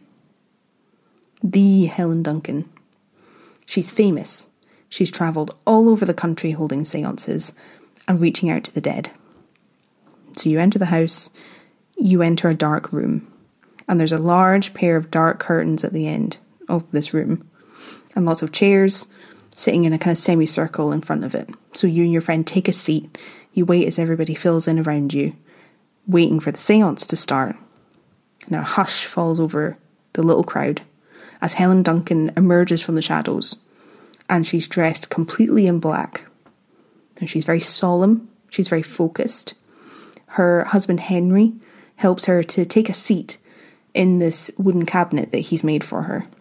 The Helen Duncan. She's famous. She's travelled all over the country holding seances and reaching out to the dead. So you enter the house, you enter a dark room, and there's a large pair of dark curtains at the end of this room, and lots of chairs sitting in a kind of semicircle in front of it. So you and your friend take a seat, you wait as everybody fills in around you, waiting for the seance to start. Now a hush falls over the little crowd as Helen Duncan emerges from the shadows, and she's dressed completely in black. And she's very solemn, she's very focused. Her husband Henry helps her to take a seat in this wooden cabinet that he's made for her.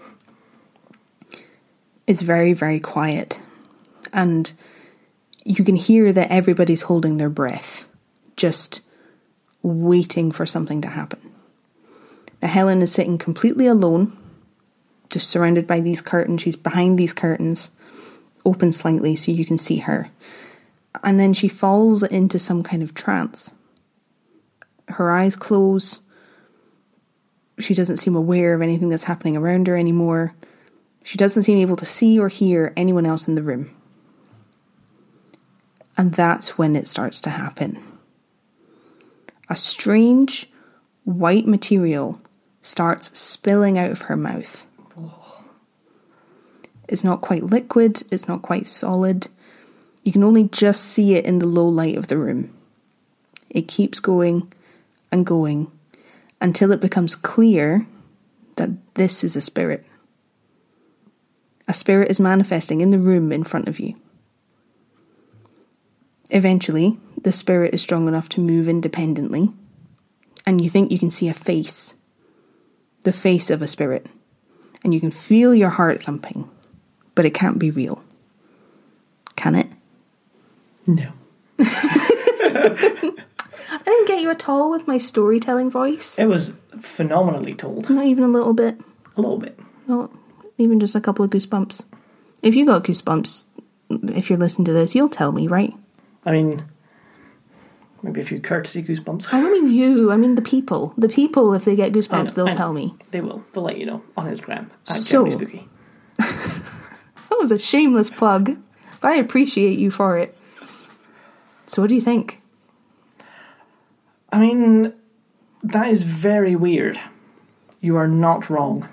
It's very, very quiet, and you can hear that everybody's holding their breath, just waiting for something to happen. Now Helen is sitting completely alone, just surrounded by these curtains. She's behind these curtains, open slightly so you can see her. And then she falls into some kind of trance. Her eyes close. She doesn't seem aware of anything that's happening around her anymore. She doesn't seem able to see or hear anyone else in the room. And that's when it starts to happen. A strange white material starts spilling out of her mouth. It's not quite liquid, it's not quite solid. You can only just see it in the low light of the room. It keeps going and going until it becomes clear that this is a spirit. A spirit is manifesting in the room in front of you. Eventually, the spirit is strong enough to move independently, and you think you can see a face. the face of a spirit, and you can feel your heart thumping, but it can't be real. Can it? No. I didn't get you at all with my storytelling voice. It was phenomenally told. Not even a little bit. A little bit. Not even just a couple of goosebumps. If you got goosebumps, if you're listening to this, you'll tell me, right? I mean, maybe a few courtesy goosebumps. I don't mean you, I mean the people. The people, if they get goosebumps, they'll I know. tell me. They will. They'll let you know on Instagram. At So- Generally Spooky. That was a shameless plug, but I appreciate you for it. So what do you think? I mean, that is very weird. You are not wrong.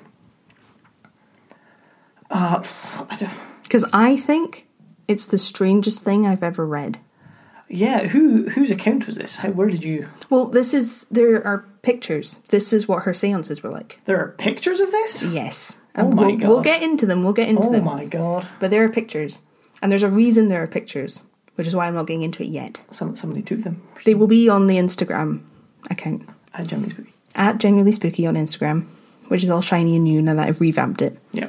Uh, I don't... Because I think it's the strangest thing I've ever read. Yeah, who whose account was this? How? Where did you... Well, this is, there are pictures. This is what her seances were like. There are pictures of this? Yes. Oh And my we'll, God. We'll get into them, we'll get into Oh them. my god. But there are pictures. And there's a reason there are pictures, which is why I'm not getting into it yet. Some, somebody took them. They will be on the Instagram account. At Generally Spooky. At Genuinely Spooky on Instagram, which is all shiny and new now that I've revamped it. Yeah.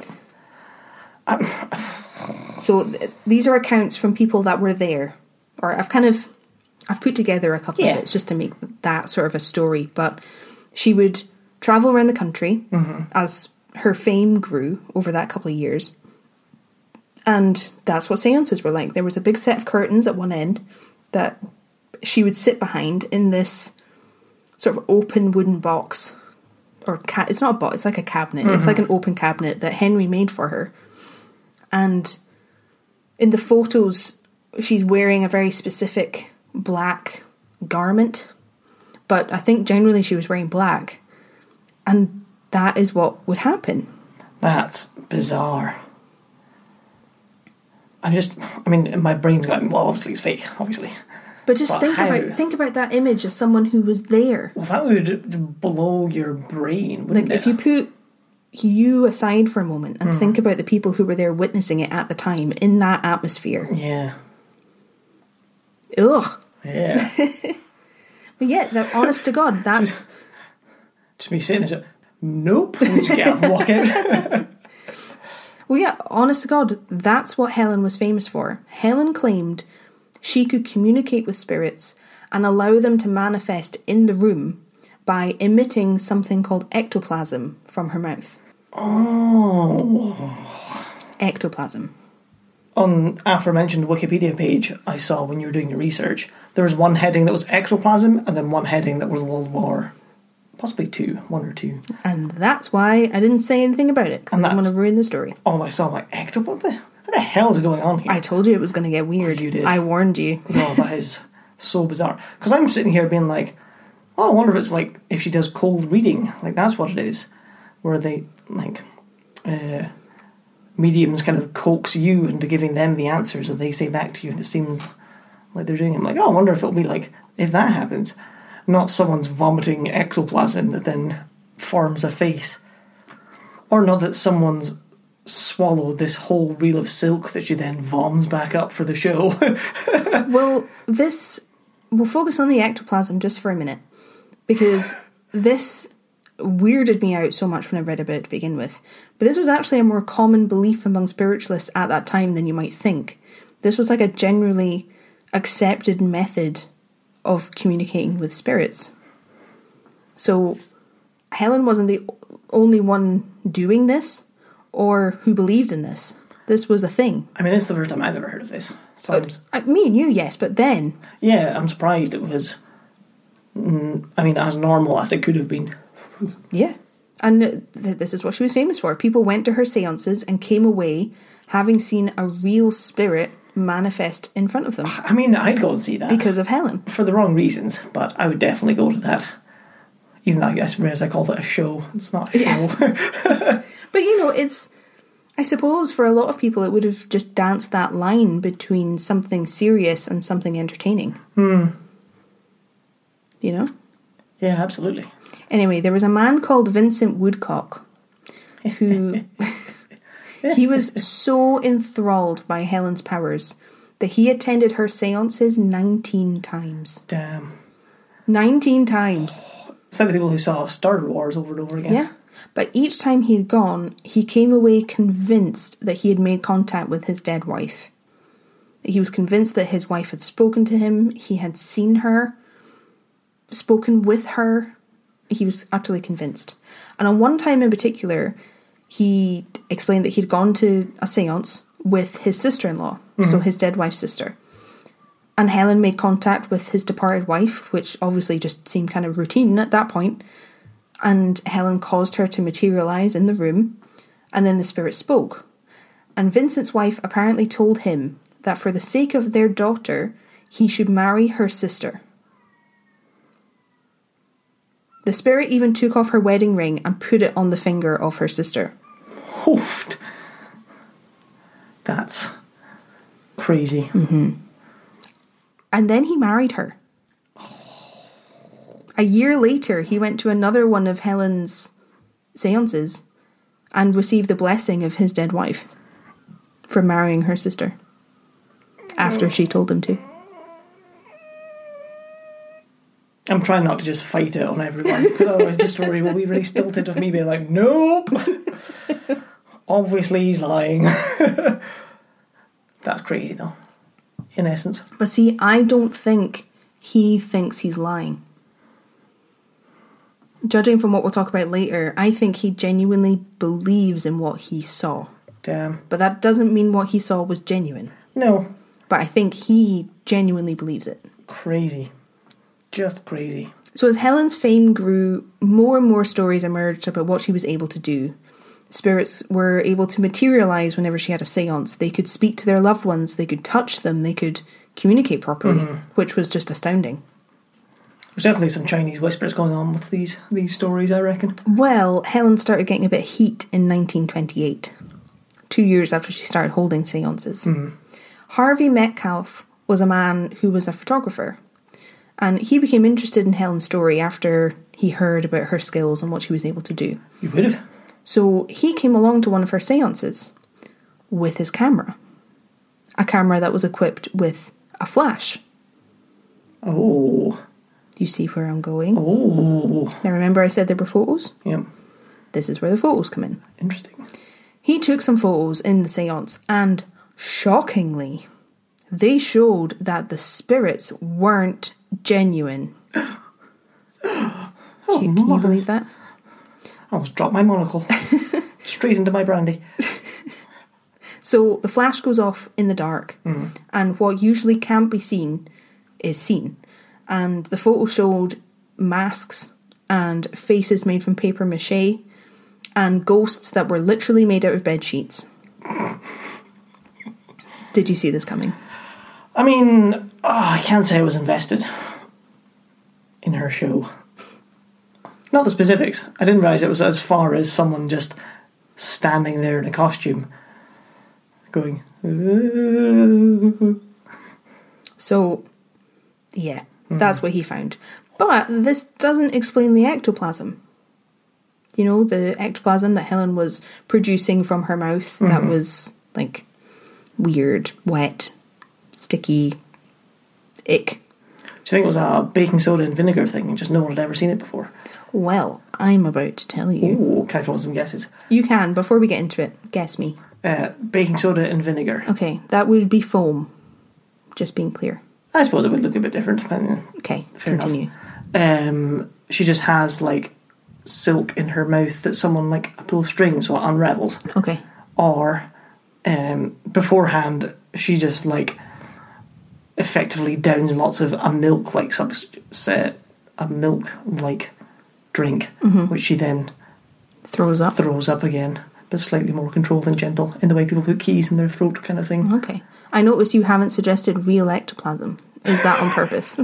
So th- these are accounts from people that were there. Or I've kind of, I've put together a couple Yeah. of bits just to make that sort of a story. But she would travel around the country as her fame grew over that couple of years. And that's what seances were like. There was a big set of curtains at one end that she would sit behind in this sort of open wooden box. Or ca- it's not a box, it's like a cabinet. It's like an open cabinet that Henry made for her. And in the photos, she's wearing a very specific black garment. But I think generally she was wearing black. And that is what would happen. That's bizarre. I just... I mean, my brain's going, well, obviously it's fake, obviously. But just But think how? about think about that image as someone who was there. Well, that would blow your brain, wouldn't Like it? if you put you aside for a moment and think about the people who were there witnessing it at the time in that atmosphere. Yeah. Ugh. Yeah. But yeah, that honest to God, that's Just me sitting there, nope, and just get up and walk out. well yeah, honest to God, that's what Helen was famous for. Helen claimed she could communicate with spirits and allow them to manifest in the room by emitting something called ectoplasm from her mouth. Oh. Ectoplasm. On aforementioned Wikipedia page I saw when you were doing your research, there was one heading that was ectoplasm and then one heading that was World War. Possibly two, one or two. And that's why I didn't say anything about it, because And I didn't want that's- to ruin the story. All I saw, I'm like, ecto, what the, what the hell is going on here? I told you it was going to get weird. You did. I warned you. No, that is so bizarre. Because I'm sitting here being like, oh, I wonder if it's like, if she does cold reading. Like, that's what it is. Where they, like, uh, mediums kind of coax you into giving them the answers that they say back to you. And it seems like they're doing it. I'm like, oh, I wonder if it'll be like, if that happens, not someone's vomiting ectoplasm that then forms a face. Or not that someone's swallowed this whole reel of silk that she then voms back up for the show. Well, this... We'll focus on the ectoplasm just for a minute, because this weirded me out so much when I read about it to begin with. But this was actually a more common belief among spiritualists at that time than you might think. This was like a generally accepted method of communicating with spirits. So Helen wasn't the only one doing this or who believed in this. This was a thing. I mean, this is the first time I've ever heard of this. So I'm, Uh, me and you, yes, but then... yeah, I'm surprised it was, mm, I mean, as normal as it could have been. Yeah. And th- this is what she was famous for. People went to her seances and came away having seen a real spirit manifest in front of them I mean, I'd go and see that. because of Helen. For the wrong reasons, but I would definitely go to that. Even though I guess as I called it a show. It's not a show. Yeah. But you know, it's... I suppose for a lot of people it would have just danced that line between something serious and something entertaining. Hmm. You know? Yeah, absolutely. Anyway, there was a man called Vincent Woodcock who... he was so enthralled by Helen's powers that he attended her seances nineteen times. Damn. nineteen times. It's like the people who saw Star Wars over and over again. Yeah. But each time he had gone, he came away convinced that he had made contact with his dead wife. He was convinced that his wife had spoken to him, he had seen her, spoken with her. He was utterly convinced. And on one time in particular, he explained that he'd gone to a seance with his sister-in-law, mm-hmm. so his dead wife's sister. And Helen made contact with his departed wife, which obviously just seemed kind of routine at that point. And Helen caused her to materialise in the room, and then the spirit spoke. And Vincent's wife apparently told him that for the sake of their daughter, he should marry her sister. The spirit even took off her wedding ring and put it on the finger of her sister. Hoofed. That's crazy. Mm-hmm. And then he married her. A year later, he went to another one of Helen's seances and received the blessing of his dead wife for marrying her sister after she told him to. I'm trying not to just fight it on everyone, because otherwise the story will be really stilted of me being like, nope, obviously he's lying. That's crazy though, in essence. But see, I don't think he thinks he's lying. Judging from what we'll talk about later, I think he genuinely believes in what he saw. Damn. But that doesn't mean what he saw was genuine. No. But I think he genuinely believes it. Crazy. Just crazy. So as Helen's fame grew, more and more stories emerged about what she was able to do. Spirits were able to materialise whenever she had a seance. They could speak to their loved ones, they could touch them, they could communicate properly, mm-hmm. which was just astounding. There's definitely some Chinese whispers going on with these, these stories, I reckon. Well, Helen started getting a bit of heat in nineteen twenty-eight, two years after she started holding seances. Mm-hmm. Harvey Metcalf was a man who was a photographer. And he became interested in Helen's story after he heard about her skills and what she was able to do. You would have. So he came along to one of her seances with his camera. A camera that was equipped with a flash. Oh. You see where I'm going? Oh. Now remember I said there were photos? Yep. This is where the photos come in. Interesting. He took some photos in the seance and, shockingly, they showed that the spirits weren't genuine. oh, can, you, can you believe that? I almost dropped my monocle. Straight into my brandy. So the flash goes off in the dark, mm. and what usually can't be seen is seen. And the photo showed masks and faces made from paper mache and ghosts that were literally made out of bed sheets. Did you see this coming? I mean, oh, I can't say I was invested in her show. Not the specifics. I didn't realise it was as far as someone just standing there in a costume going... So, yeah, mm. that's what he found. But this doesn't explain the ectoplasm. You know, the ectoplasm that Helen was producing from her mouth mm-hmm. that was, like, weird, wet, sticky, ick. Do you think it was a baking soda and vinegar thing and just no one had ever seen it before? Well, I'm about to tell you. Oh, can I throw some guesses? You can. Before we get into it, guess me. Uh, baking soda and vinegar. Okay, that would be foam. Just being clear. I suppose it would look a bit different. Okay, Fair continue. Enough. Um, she just has, like, silk in her mouth that someone, like, a pull string so it unravels. Okay. Or, um, beforehand, she just, like, effectively downs lots of a milk-like substance, a milk-like drink, mm-hmm. which she then throws up. Throws up again, but slightly more controlled and gentle in the way people put keys in their throat, kind of thing. Okay. I notice you haven't suggested real ectoplasm. Is that on purpose?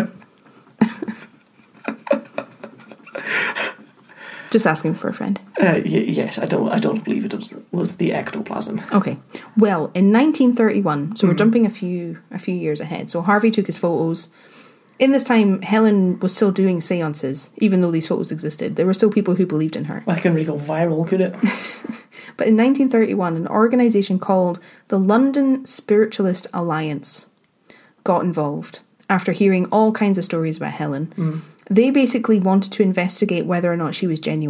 Just asking for a friend. Uh, y- yes, I don't. I don't believe it was was the ectoplasm. Okay. Well, in nineteen thirty-one, so mm. we're jumping a few a few years ahead. So Harvey took his photos. In this time, Helen was still doing seances, even though these photos existed. There were still people who believed in her. Well, that couldn't really go viral, could it? But in nineteen thirty-one, an organisation called the London Spiritualist Alliance got involved after hearing all kinds of stories about Helen. Mm. They basically wanted to investigate whether or not she was genuine.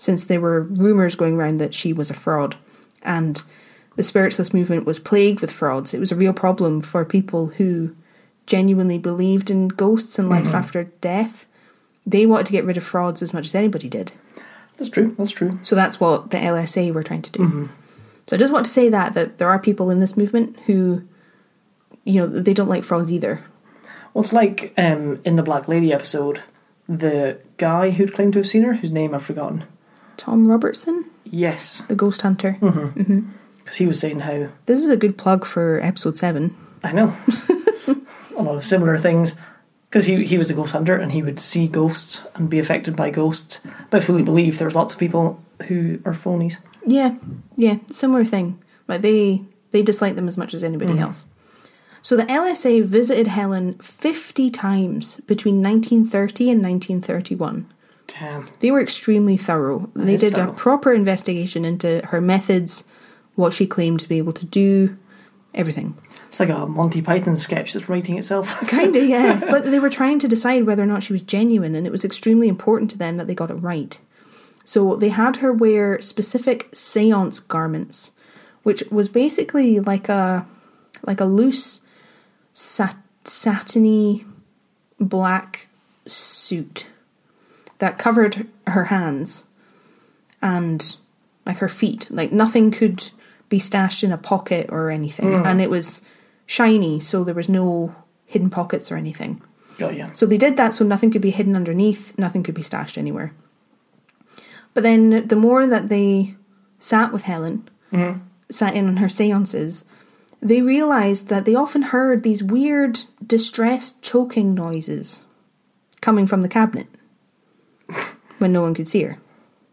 since there were rumours going around that she was a fraud. And the spiritualist movement was plagued with frauds. It was a real problem for people who genuinely believed in ghosts and life mm-hmm. after death. They wanted to get rid of frauds as much as anybody did. That's true, that's true. So that's what the L S A were trying to do. Mm-hmm. So I just want to say that, that there are people in this movement who, you know, they don't like frauds either. Well, it's like um, in the Black Lady episode, the guy who'd claimed to have seen her, whose name I've forgotten. Tom Robertson? Yes. The ghost hunter. Mm-hmm. Mm-hmm. Because he was saying how... This is a good plug for episode seven. I know. A lot of similar things. Because he, he was a ghost hunter and he would see ghosts and be affected by ghosts. But I fully believe there's lots of people who are phonies. Yeah, yeah, similar thing. But they, they dislike them as much as anybody mm. else. So the L S A visited Helen fifty times between nineteen thirty and nineteen thirty-one. Damn. They were extremely thorough. That they did thorough. a proper investigation into her methods, what she claimed to be able to do, everything. It's like a Monty Python sketch that's writing itself. Kind of, yeah. But they were trying to decide whether or not she was genuine, and it was extremely important to them that they got it right. So they had her wear specific seance garments, which was basically like a like a loose sat- satiny black suit that covered her hands and like her feet. Like nothing could be stashed in a pocket or anything. Mm. And it was shiny, so there was no hidden pockets or anything. Got you. So they did that so nothing could be hidden underneath, nothing could be stashed anywhere. But then the more that they sat with Helen, mm-hmm. sat in on her seances, they realised that they often heard these weird, distressed choking noises coming from the cabinet when no one could see her.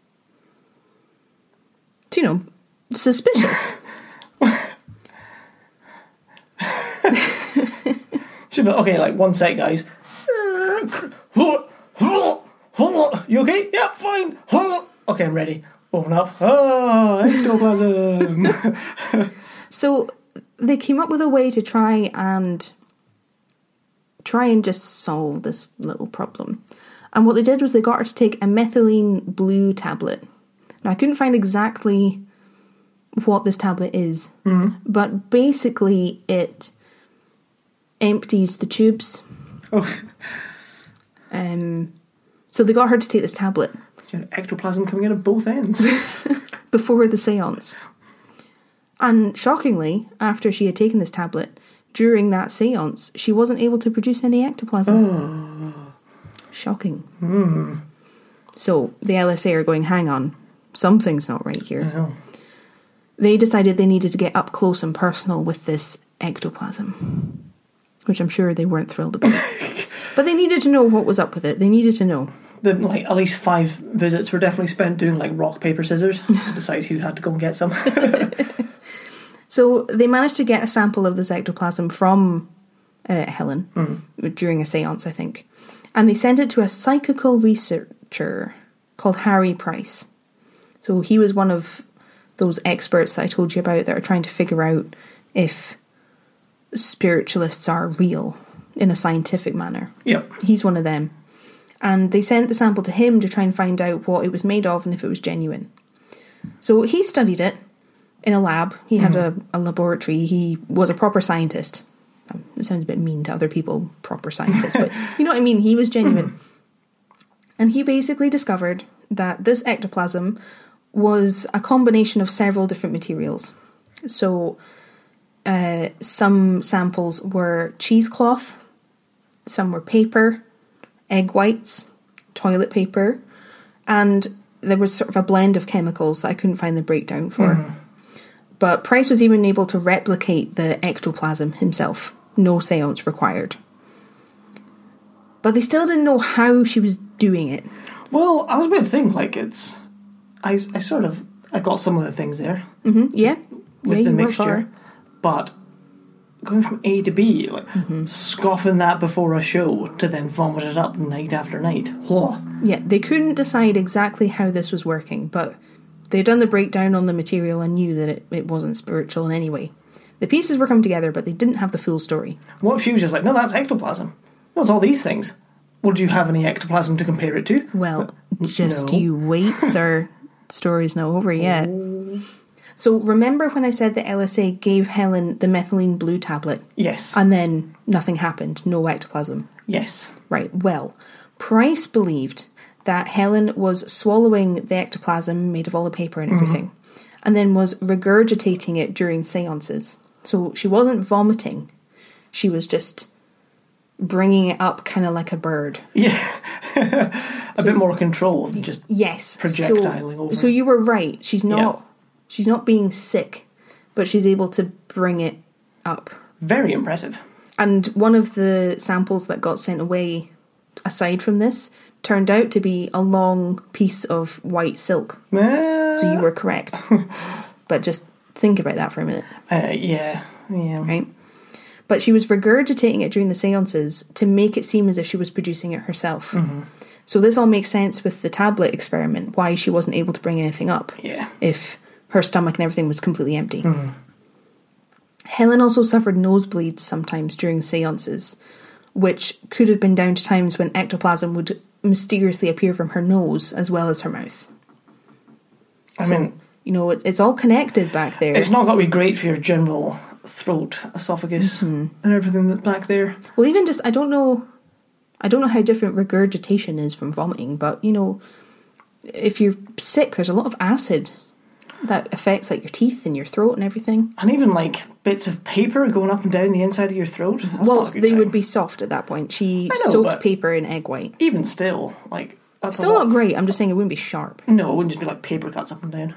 So, you know, suspicious. Okay, like one sec, guys. You okay? Yeah, fine. Okay, I'm ready. Open up. Oh, ectoplasm. So they came up with a way to try and try and just solve this little problem. And what they did was they got her to take a methylene blue tablet. Now, I couldn't find exactly what this tablet is, mm-hmm. but basically it empties the tubes. Oh. Um, so they got her to take this tablet. Ectoplasm coming out of both ends. Before the seance. And shockingly, after she had taken this tablet, during that seance, she wasn't able to produce any ectoplasm. Oh. Shocking. Mm. So the L S A are going, hang on, something's not right here. I know. They decided they needed to get up close and personal with this ectoplasm, which I'm sure they weren't thrilled about. But they needed to know what was up with it. They needed to know. The, like at least five visits were definitely spent doing like rock, paper, scissors to decide who had to go and get some. So they managed to get a sample of this ectoplasm from uh, Helen mm-hmm. during a seance, I think. And they sent it to a psychical researcher called Harry Price. So he was one of those experts that I told you about that are trying to figure out if spiritualists are real in a scientific manner. Yep. He's one of them. And they sent the sample to him to try and find out what it was made of and if it was genuine. So he studied it in a lab. He had mm. a, a laboratory. He was a proper scientist. Um, it sounds a bit mean to other people, proper scientists, but you know what I mean? He was genuine. And he basically discovered that this ectoplasm was a combination of several different materials. So uh, some samples were cheesecloth, some were paper, egg whites, toilet paper, and there was sort of a blend of chemicals that I couldn't find the breakdown for. Mm. But Price was even able to replicate the ectoplasm himself. No seance required. But they still didn't know how she was doing it. Well, I was about to think, like, it's... I, I sort of... I got some of the things there. Mm-hmm, yeah. With yeah, the mixture. But going from A to B, like, mm-hmm. scoffing that before a show to then vomit it up night after night. Whoa. Yeah, they couldn't decide exactly how this was working, but they'd done the breakdown on the material and knew that it, it wasn't spiritual in any way. The pieces were coming together, but they didn't have the full story. What if she was just like, no, that's ectoplasm. No, it's all these things. Well, do you have any ectoplasm to compare it to? Well, uh, just no. you wait, sir. story's not over yet. So remember when I said the L S A gave Helen the methylene blue tablet? Yes. And then nothing happened, no ectoplasm. Yes. Right, well, Price believed that Helen was swallowing the ectoplasm made of all the paper and everything, mm-hmm. and then was regurgitating it during seances. So she wasn't vomiting, she was just bringing it up kind of like a bird. Yeah. a so, bit more control than just yes, projectiling so, over. So you were right, she's not... Yeah. She's not being sick, but she's able to bring it up. Very impressive. And one of the samples that got sent away, aside from this, turned out to be a long piece of white silk. Uh, so you were correct. But just think about that for a minute. Uh, yeah, yeah. Right? But she was regurgitating it during the seances to make it seem as if she was producing it herself. Mm-hmm. So this all makes sense with the tablet experiment, why she wasn't able to bring anything up. Yeah. If her stomach and everything was completely empty. Mm. Helen also suffered nosebleeds sometimes during seances, which could have been down to times when ectoplasm would mysteriously appear from her nose as well as her mouth. I so, mean... You know, it, it's all connected back there. It's not got to be great for your general throat, esophagus, mm-hmm. and everything that's back there. Well, even just, I don't know... I don't know how different regurgitation is from vomiting, but, you know, if you're sick, there's a lot of acid that affects like your teeth and your throat and everything. And even like bits of paper going up and down the inside of your throat. That's well, not a good they time. would be soft at that point. She know, soaked paper in egg white. Even still, like that's still not great. I'm just saying it wouldn't be sharp. No, it wouldn't just be like paper cuts up and down.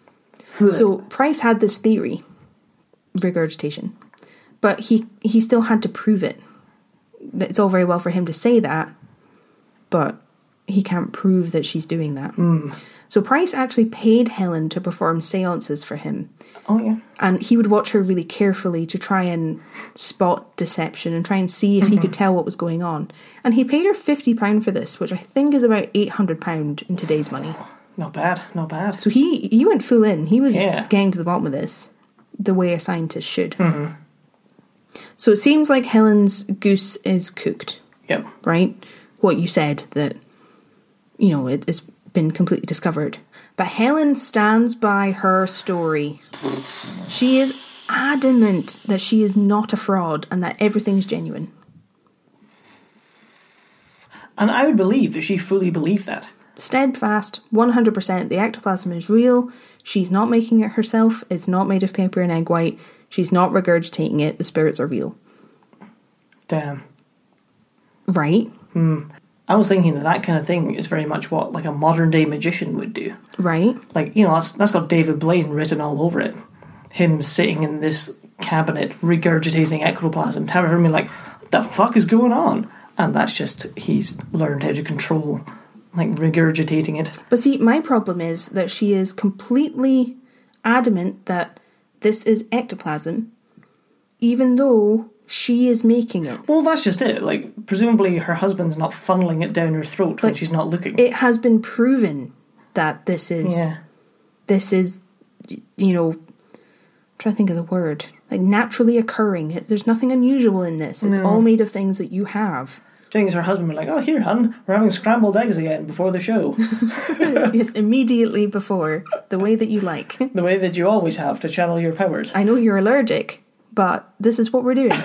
So Price had this theory, regurgitation, but he he still had to prove it. It's all very well for him to say that, but he can't prove that she's doing that. Mm. So Price actually paid Helen to perform seances for him. Oh, yeah. And he would watch her really carefully to try and spot deception and try and see if mm-hmm. he could tell what was going on. And he paid her fifty pounds for this, which I think is about eight hundred pounds in today's money. Not bad, not bad. So he, he went full in. He was yeah. getting to the bottom of this the way a scientist should. Mm-hmm. So it seems like Helen's goose is cooked. Yep. Right? What you said, that, you know, it, it's been completely discovered. But Helen stands by her story. She is adamant that she is not a fraud and that everything's genuine. And I would believe that she fully believed that. Steadfast, one hundred percent. The ectoplasm is real. She's not making it herself. It's not made of paper and egg white. She's not regurgitating it. The spirits are real. Damn. Right? Hmm. I was thinking that that kind of thing is very much what like a modern day magician would do. Right. Like, you know, that's, that's got David Blaine written all over it. Him sitting in this cabinet regurgitating ectoplasm. To have everyone be like, what the fuck is going on? And that's just, he's learned how to control, like, regurgitating it. But see, my problem is that she is completely adamant that this is ectoplasm, even though she is making it. Well, that's just it. Like, presumably her husband's not funneling it down her throat like, when she's not looking. It has been proven that this is, yeah. this is, you know, I'm trying to think of the word, like naturally occurring. It, there's nothing unusual in this. It's no. all made of things that you have. Thing is, her husband was like, oh, here, hun, we're having scrambled eggs again before the show. Yes, immediately before, the way that you like. The way that you always have to channel your powers. I know you're allergic, but this is what we're doing.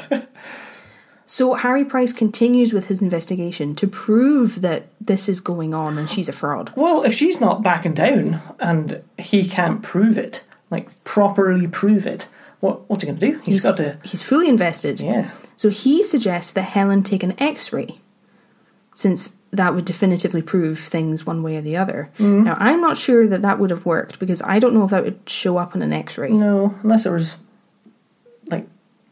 So Harry Price continues with his investigation to prove that this is going on and she's a fraud. Well, if she's not backing down and he can't prove it, like properly prove it, what what's he going to do? He's, he's got to... He's fully invested. Yeah. So he suggests that Helen take an X-ray, since that would definitively prove things one way or the other. Mm. Now, I'm not sure that that would have worked, because I don't know if that would show up on an X-ray. No, unless there was, like,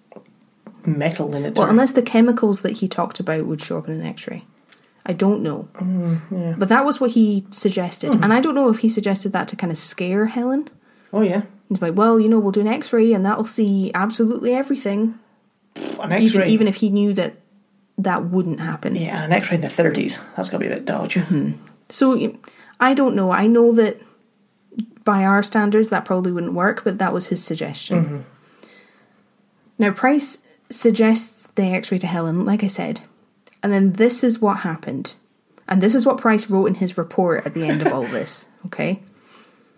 metal in it. Well, or... unless the chemicals that he talked about would show up in an X-ray. I don't know. Mm, yeah. But that was what he suggested. Mm. And I don't know if he suggested that to kind of scare Helen. Oh, yeah. He's like, well, you know, we'll do an X-ray and that'll see absolutely everything. An X-ray. Even, even if he knew that that wouldn't happen. Yeah, an X-ray in the thirties. That's got to be a bit dodgy. Mm-hmm. So, I don't know. I know that by our standards that probably wouldn't work, but that was his suggestion. Mm-hmm. Now, Price suggests the X-ray to Helen, like I said. And then this is what happened. And this is what Price wrote in his report at the end of all this, okay?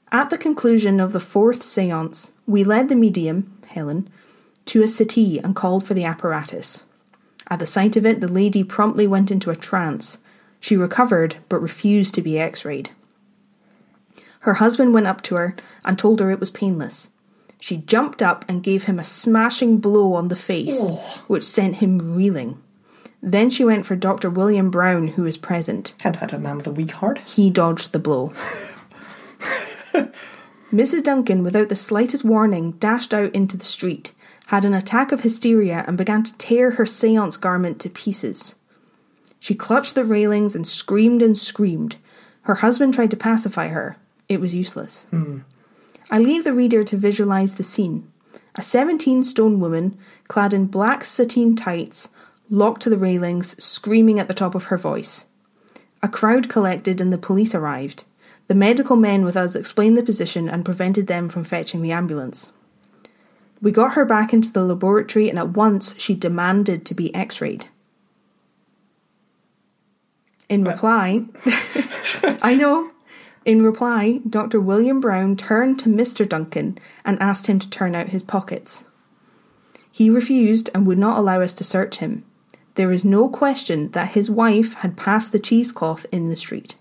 At the conclusion of the fourth seance, we led the medium, Helen, to a settee and called for the apparatus. At the sight of it, the lady promptly went into a trance. She recovered, but refused to be x-rayed. Her husband went up to her and told her it was painless. She jumped up and gave him a smashing blow on the face, oh. which sent him reeling. Then she went for Doctor William Brown, who was present. Can't have a man with a weak heart. He dodged the blow. Missus Duncan, without the slightest warning, dashed out into the street, had an attack of hysteria and began to tear her seance garment to pieces. She clutched the railings and screamed and screamed. Her husband tried to pacify her. It was useless. Mm. I leave the reader to visualise the scene. A seventeen-stone woman, clad in black sateen tights, locked to the railings, screaming at the top of her voice. A crowd collected and the police arrived. The medical men with us explained the position and prevented them from fetching the ambulance. We got her back into the laboratory and at once she demanded to be x-rayed. In reply, I know, in reply, Doctor William Brown turned to Mister Duncan and asked him to turn out his pockets. He refused and would not allow us to search him. There is no question that his wife had passed the cheesecloth in the street.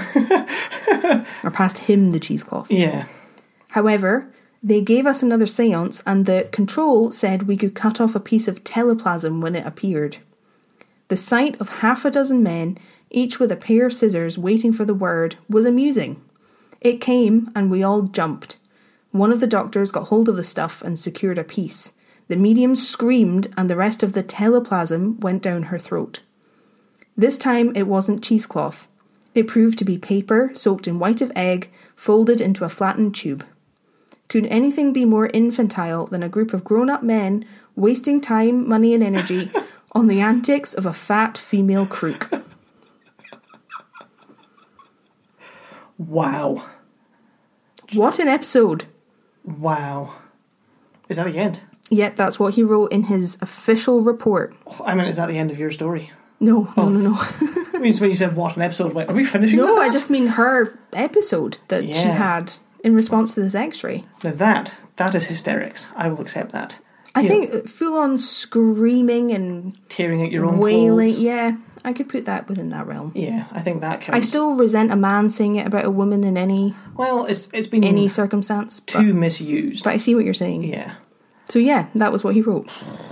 Or passed him the cheesecloth. Yeah. However, they gave us another seance and the control said we could cut off a piece of teleplasm when it appeared. The sight of half a dozen men, each with a pair of scissors waiting for the word, was amusing. It came and we all jumped. One of the doctors got hold of the stuff and secured a piece. The medium screamed and the rest of the teleplasm went down her throat. This time it wasn't cheesecloth. It proved to be paper soaked in white of egg, folded into a flattened tube. Could anything be more infantile than a group of grown-up men wasting time, money and energy on the antics of a fat female crook? Wow. What an episode. Wow. Is that the end? Yep, that's what he wrote in his official report. Oh, I mean, is that the end of your story? No, oh. no, no, no. I mean, when you said what an episode, wait, are we finishing No, with that? I just mean her episode that yeah. she had in response to this x-ray. Now that, that is hysterics. I will accept that. I you think know, full-on screaming and tearing at your own wailing, clothes. Yeah, I could put that within that realm. Yeah, I think that counts. I still resent a man saying it about a woman in any well, it's it's been any circumstance. too but, misused. But I see what you're saying. Yeah. So yeah, that was what he wrote.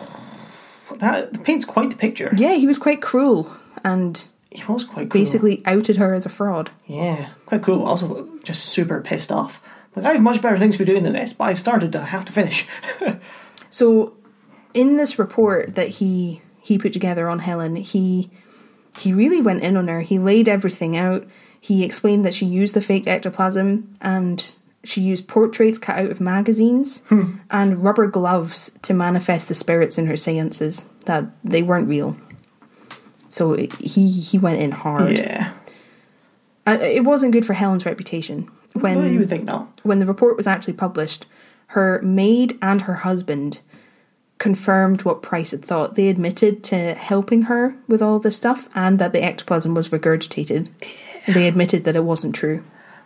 That paints quite the picture. Yeah, he was quite cruel and he was quite cruel. Basically outed her as a fraud. Yeah, quite cruel. Also, just super pissed off. Like, I have much better things to be doing than this, but I've started and I have to finish. So, in this report that he he put together on Helen, he he really went in on her. He laid everything out. He explained that she used the fake ectoplasm and she used portraits cut out of magazines hmm. and rubber gloves to manifest the spirits in her seances, that they weren't real. So he he went in hard. Yeah. And it wasn't good for Helen's reputation. When, well, you would think not. When the report was actually published, her maid and her husband confirmed what Price had thought. They admitted to helping her with all this stuff and that the ectoplasm was regurgitated. Yeah. They admitted that it wasn't true.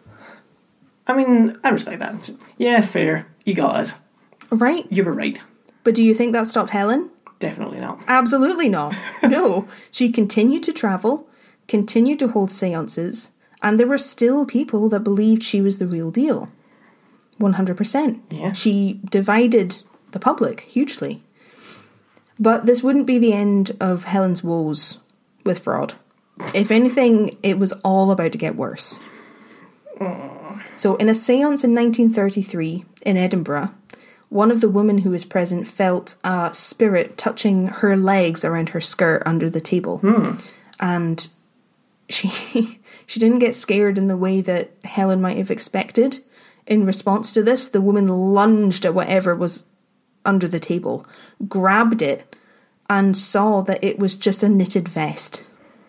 I mean, I respect that. Yeah, fair. You got us. Right. You were right. But do you think that stopped Helen? Definitely not. Absolutely not. No. She continued to travel, continued to hold seances, and there were still people that believed she was the real deal. one hundred percent. Yeah. She divided the public hugely. But this wouldn't be the end of Helen's woes with fraud. If anything, it was all about to get worse. Aww. So in a seance in nineteen thirty-three in Edinburgh, one of the women who was present felt a spirit touching her legs around her skirt under the table. Hmm. And she she didn't get scared in the way that Helen might have expected. In response to this, the woman lunged at whatever was under the table, grabbed it, and saw that it was just a knitted vest.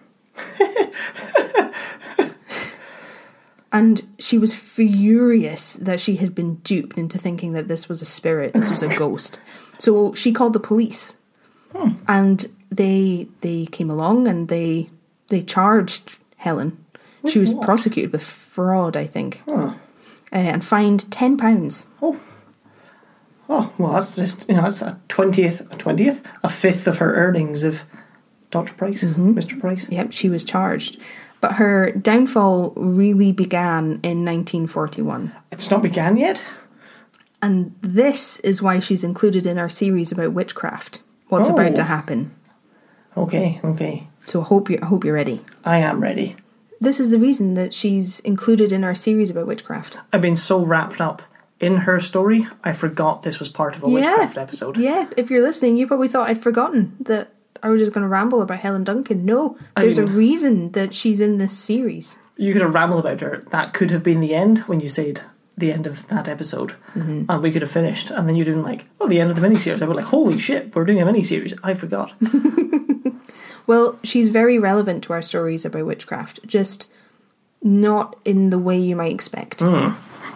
And she was furious that she had been duped into thinking that this was a spirit, this was a ghost. So she called the police. Hmm. And they they came along and they they charged Helen. With she was what? prosecuted with fraud, I think. Huh. uh, and fined ten pounds. Oh. Oh, well, that's just, you know, that's a twentieth, a twentieth, a fifth of her earnings of Doctor Price, mm-hmm. Mister Price. Yep, she was charged. But her downfall really began in nineteen forty-one. It's not began yet? And this is why she's included in our series about witchcraft. What's Oh. about to happen. Okay, okay. So I hope you're, I hope you're ready. I am ready. This is the reason that she's included in our series about witchcraft. I've been so wrapped up in her story, I forgot this was part of a witchcraft episode. Yeah, if you're listening, you probably thought I'd forgotten that I was just going to ramble about Helen Duncan. No, there's I mean, a reason that she's in this series. You could have rambled about her. That could have been the end when you said the end of that episode. Mm-hmm. And we could have finished. And then you'd have been like, oh, the end of the miniseries. I'd be like, holy shit, we're doing a miniseries. I forgot. Well, she's very relevant to our stories about witchcraft. Just not in the way you might expect. Mm.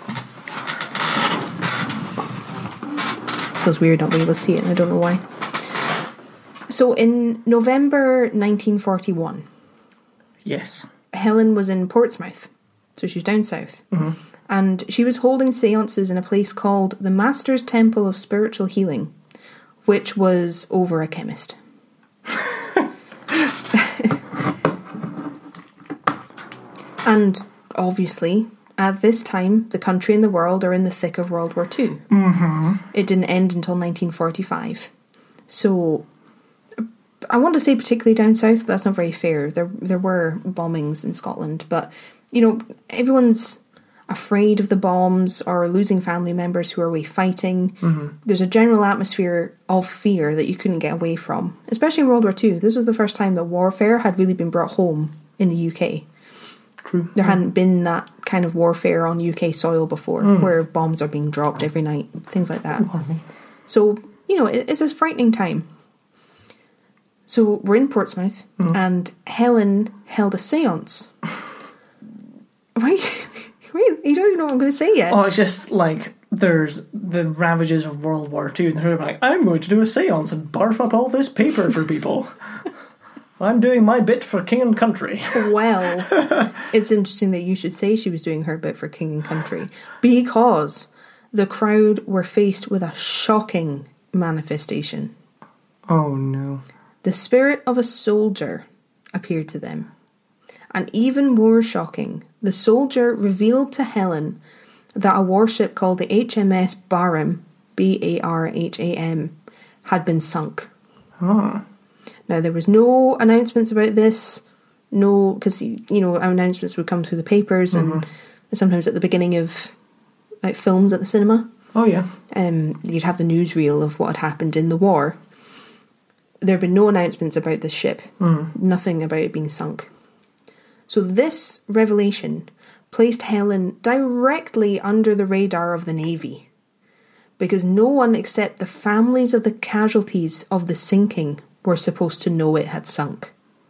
Feels weird not being able to see it, and I don't know why. So in November nineteen forty-one, Yes. Helen was in Portsmouth, so she's down south, mm-hmm. and she was holding seances in a place called the Master's Temple of Spiritual Healing, which was over a chemist. And obviously, at this time, the country and the world are in the thick of World War Two. Mm-hmm. It didn't end until nineteen forty-five. So, I want to say particularly down south, but that's not very fair. There there were bombings in Scotland, but, you know, everyone's afraid of the bombs or losing family members who are away fighting. Mm-hmm. There's a general atmosphere of fear that you couldn't get away from, especially in World War Two. This was the first time that warfare had really been brought home in the U K. True. There hadn't been that kind of warfare on U K soil before, mm. where bombs are being dropped every night, things like that. Oh, so, you know, it, it's a frightening time. So we're in Portsmouth, mm. and Helen held a séance. Right? Wait, you don't even know what I'm going to say yet. Oh, it's just like there's the ravages of World War Two, and they're like, I'm going to do a séance and barf up all this paper for people. I'm doing my bit for king and country. Well, it's interesting that you should say she was doing her bit for king and country, because the crowd were faced with a shocking manifestation. Oh no. The spirit of a soldier appeared to them. And even more shocking, the soldier revealed to Helen that a warship called the H M S Barham, B A R H A M, had been sunk. Huh. Now, there was no announcements about this, no, because, you know, our announcements would come through the papers, mm-hmm. and sometimes at the beginning of like films at the cinema. Oh, yeah. Um, you'd have the newsreel of what had happened in the war. There had been no announcements about this ship, mm. nothing about it being sunk. So this revelation placed Helen directly under the radar of the Navy, because no one except the families of the casualties of the sinking were supposed to know it had sunk.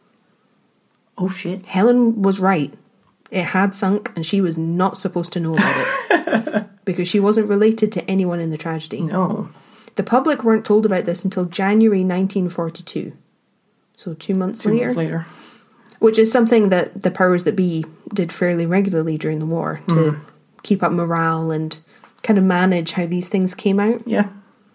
Oh shit. Helen was right. It had sunk, and she was not supposed to know about it. Because she wasn't related to anyone in the tragedy. No. The public weren't told about this until January nineteen forty-two. So two months two later. Months later. Which is something that the powers that be did fairly regularly during the war, to mm. keep up morale and kind of manage how these things came out. Yeah.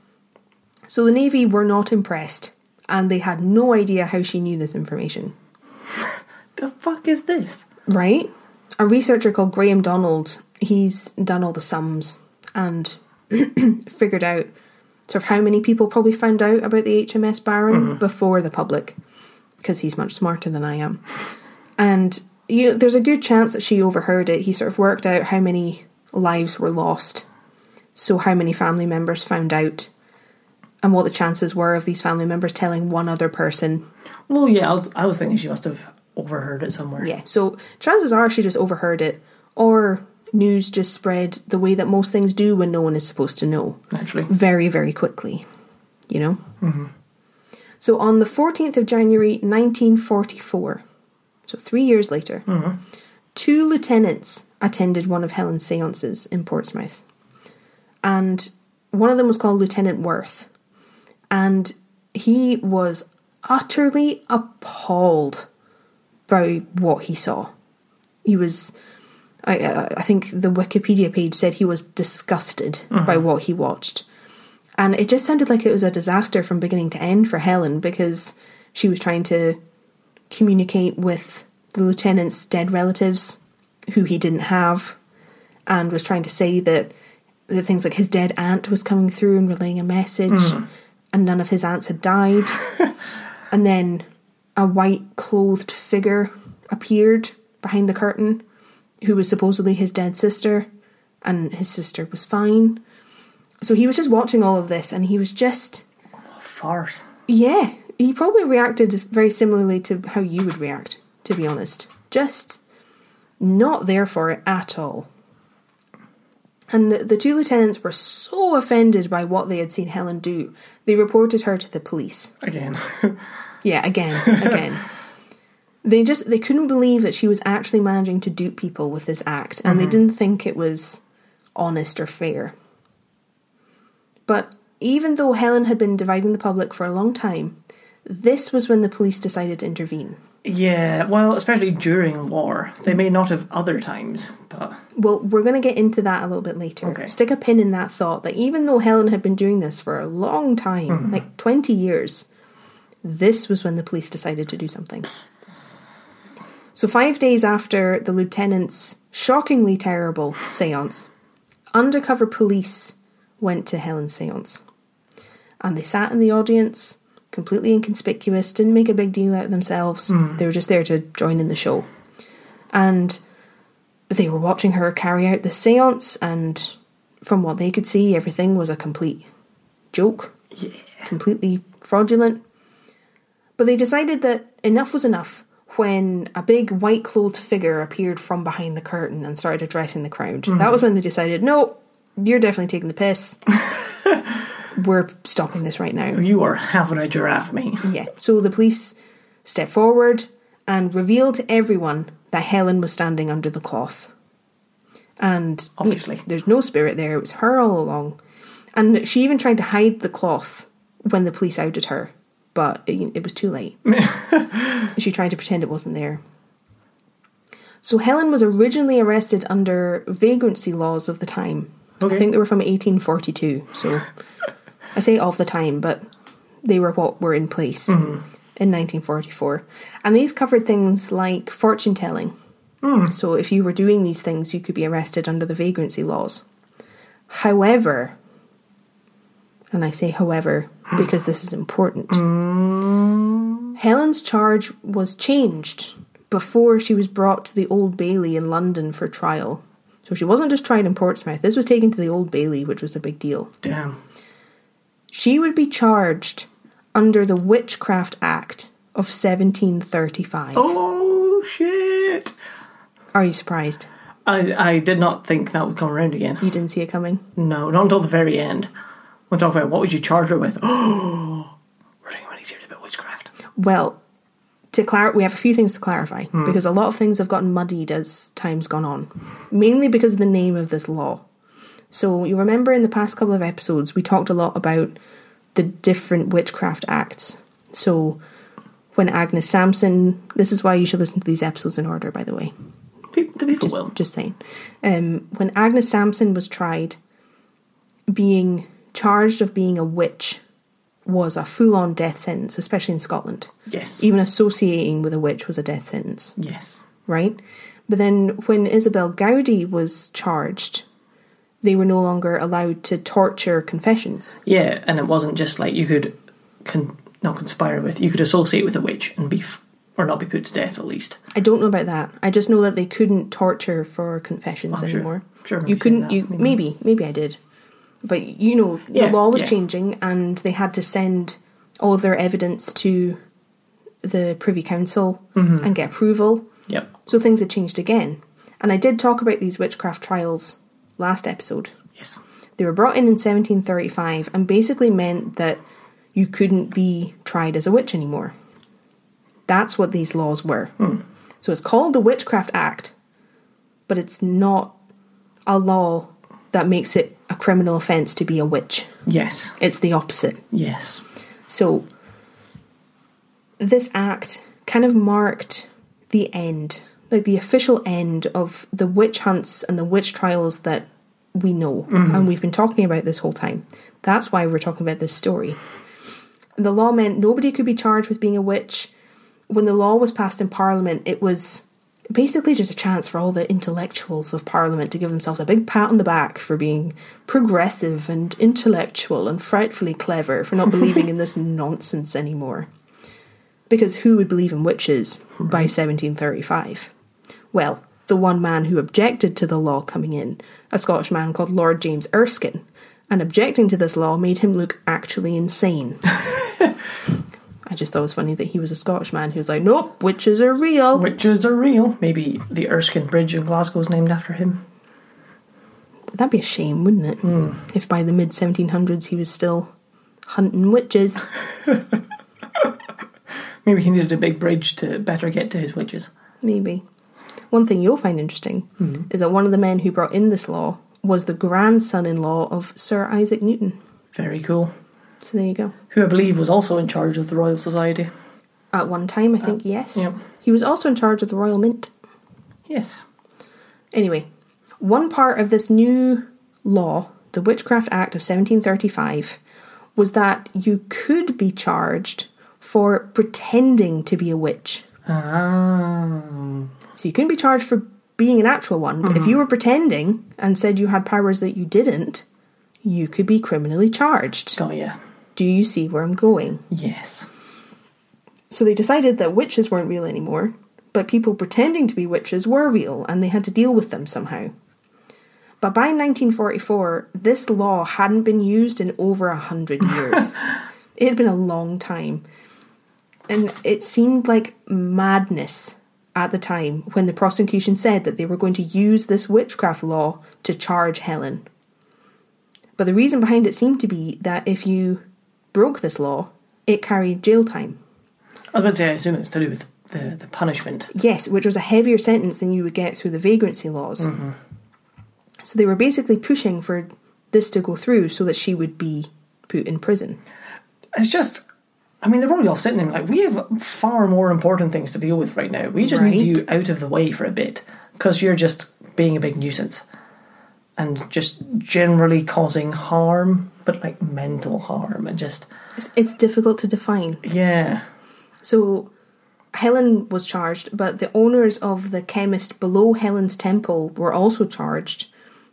So the Navy were not impressed, and they had no idea how she knew this information. The fuck is this? Right? A researcher called Graham Donald, he's done all the sums and figured out sort of how many people probably found out about the H M S Barham mm-hmm. before the public, because he's much smarter than I am. And you know, there's a good chance that she overheard it. He sort of worked out how many lives were lost, so how many family members found out, and what the chances were of these family members telling one other person. Well, yeah, I was, I was thinking she must have overheard it somewhere. Yeah, so chances are she just overheard it, or news just spread the way that most things do when no one is supposed to know. Naturally. Very, very quickly, you know? Mm-hmm. So on the fourteenth of January nineteen forty-four, so three years later, mm-hmm. two lieutenants attended one of Helen's seances in Portsmouth. And one of them was called Lieutenant Worth. And he was utterly appalled by what he saw. He was I, I, I think the Wikipedia page said he was disgusted mm-hmm. by what he watched. And it just sounded like it was a disaster from beginning to end for Helen, because she was trying to communicate with the lieutenant's dead relatives, who he didn't have, and was trying to say that, that things like his dead aunt was coming through and relaying a message, mm. and none of his aunts had died. And then a white-clothed figure appeared behind the curtain, who was supposedly his dead sister, and his sister was fine. So he was just watching all of this, and he was just... farce. Yeah, he probably reacted very similarly to how you would react, to be honest. Just not there for it at all. And the, the two lieutenants were so offended by what they had seen Helen do, they reported her to the police. Again. Yeah, again, again. They just, they couldn't believe that she was actually managing to dupe people with this act, and mm-hmm. they didn't think it was honest or fair. But even though Helen had been dividing the public for a long time, this was when the police decided to intervene. Yeah, well, especially during war. They may not have other times, but... Well, we're going to get into that a little bit later. Okay. Stick a pin in that thought, that even though Helen had been doing this for a long time, mm-hmm. like twenty years, this was when the police decided to do something. So five days after the lieutenant's shockingly terrible seance, undercover police went to Helen's seance. And they sat in the audience, completely inconspicuous, didn't make a big deal out of themselves. Mm. They were just there to join in the show. And they were watching her carry out the seance, and from what they could see, everything was a complete joke. Yeah. Completely fraudulent. But they decided that enough was enough when a big white-clothed figure appeared from behind the curtain and started addressing the crowd. Mm-hmm. That was when they decided, no, you're definitely taking the piss. We're stopping this right now. You are having a giraffe, mate. Yeah. So the police stepped forward and revealed to everyone that Helen was standing under the cloth. And obviously, there's no spirit there. It was her all along. And she even tried to hide the cloth when the police outed her, but it, it was too late. She tried to pretend it wasn't there. So Helen was originally arrested under vagrancy laws of the time. Okay. I think they were from eighteen forty-two, so I say of the time, but they were what were in place mm. in nineteen forty-four. And these covered things like fortune telling. Mm. So if you were doing these things, you could be arrested under the vagrancy laws. However, and I say however because this is important, mm. Helen's charge was changed before she was brought to the Old Bailey in London for trial. So she wasn't just tried in Portsmouth. This was taken to the Old Bailey, which was a big deal. Damn. She would be charged under the Witchcraft Act of seventeen thirty-five. Oh, shit. Are you surprised? I, I did not think that would come around again. You didn't see it coming? No, not until the very end. We'll talk about what would you charge her with. Oh, we're doing many series about witchcraft. Well, to clar- we have a few things to clarify, hmm. because a lot of things have gotten muddied as time's gone on. Mainly because of the name of this law. So you remember in the past couple of episodes, we talked a lot about the different witchcraft acts. So when Agnes Sampson, this is why you should listen to these episodes in order, by the way. The people just, will. Just saying. Um, when Agnes Sampson was tried, being charged of being a witch was a full-on death sentence, especially in Scotland. Yes. Even associating with a witch was a death sentence. Yes. Right? But then when Isabel Gowdy was charged, they were no longer allowed to torture confessions. Yeah, and it wasn't just like you could con- not conspire with, you could associate with a witch and be, f- or not be put to death at least. I don't know about that. I just know that they couldn't torture for confessions oh, anymore. Sure, sure. You couldn't, you, maybe. maybe, maybe I did. But, you know, the yeah, law was yeah. changing and they had to send all of their evidence to the Privy Council mm-hmm. and get approval. Yep. So things had changed again. And I did talk about these witchcraft trials last episode. Yes. They were brought in in seventeen thirty-five and basically meant that you couldn't be tried as a witch anymore. That's what these laws were. Hmm. So it's called the Witchcraft Act, but it's not a law that makes it a criminal offence to be a witch. Yes. It's the opposite. Yes. So this act kind of marked the end, like the official end of the witch hunts and the witch trials that we know. Mm-hmm. And we've been talking about this whole time. That's why we're talking about this story. The law meant nobody could be charged with being a witch. When the law was passed in Parliament, it was basically just a chance for all the intellectuals of Parliament to give themselves a big pat on the back for being progressive and intellectual and frightfully clever, for not believing in this nonsense anymore. Because who would believe in witches by seventeen thirty-five? Well, the one man who objected to the law coming in, a Scottish man called Lord James Erskine, and objecting to this law made him look actually insane. I just thought it was funny that he was a Scottish man who was like, nope, witches are real. Witches are real. Maybe the Erskine Bridge in Glasgow is named after him. That'd be a shame, wouldn't it? Mm. If by the mid seventeen hundreds he was still hunting witches. Maybe he needed a big bridge to better get to his witches. Maybe. One thing you'll find interesting mm-hmm. is that one of the men who brought in this law was the grandson-in-law of Sir Isaac Newton. Very cool. So there you go. Who I believe was also in charge of the Royal Society. At one time, I think, uh, yes. Yep. He was also in charge of the Royal Mint. Yes. Anyway, one part of this new law, the Witchcraft Act of seventeen thirty-five, was that you could be charged for pretending to be a witch. Ah. So you couldn't be charged for being an actual one, but mm-hmm. if you were pretending and said you had powers that you didn't, you could be criminally charged. Got ya. Do you see where I'm going? Yes. So they decided that witches weren't real anymore, but people pretending to be witches were real, and they had to deal with them somehow. But by nineteen forty-four, this law hadn't been used in over a hundred years. It had been a long time. And it seemed like madness at the time when the prosecution said that they were going to use this witchcraft law to charge Helen. But the reason behind it seemed to be that if you broke this law, it carried jail time. I was about to say, I assume it's to do with the, the punishment. Yes, which was a heavier sentence than you would get through the vagrancy laws. Mm-hmm. So they were basically pushing for this to go through so that she would be put in prison. It's just, I mean, they're probably all sitting there like, we have far more important things to deal with right now. We just right. need you out of the way for a bit, because you're just being a big nuisance and just generally causing harm, but like mental harm and just... It's, it's difficult to define. Yeah. So Helen was charged, but the owners of the chemist below Helen's temple were also charged,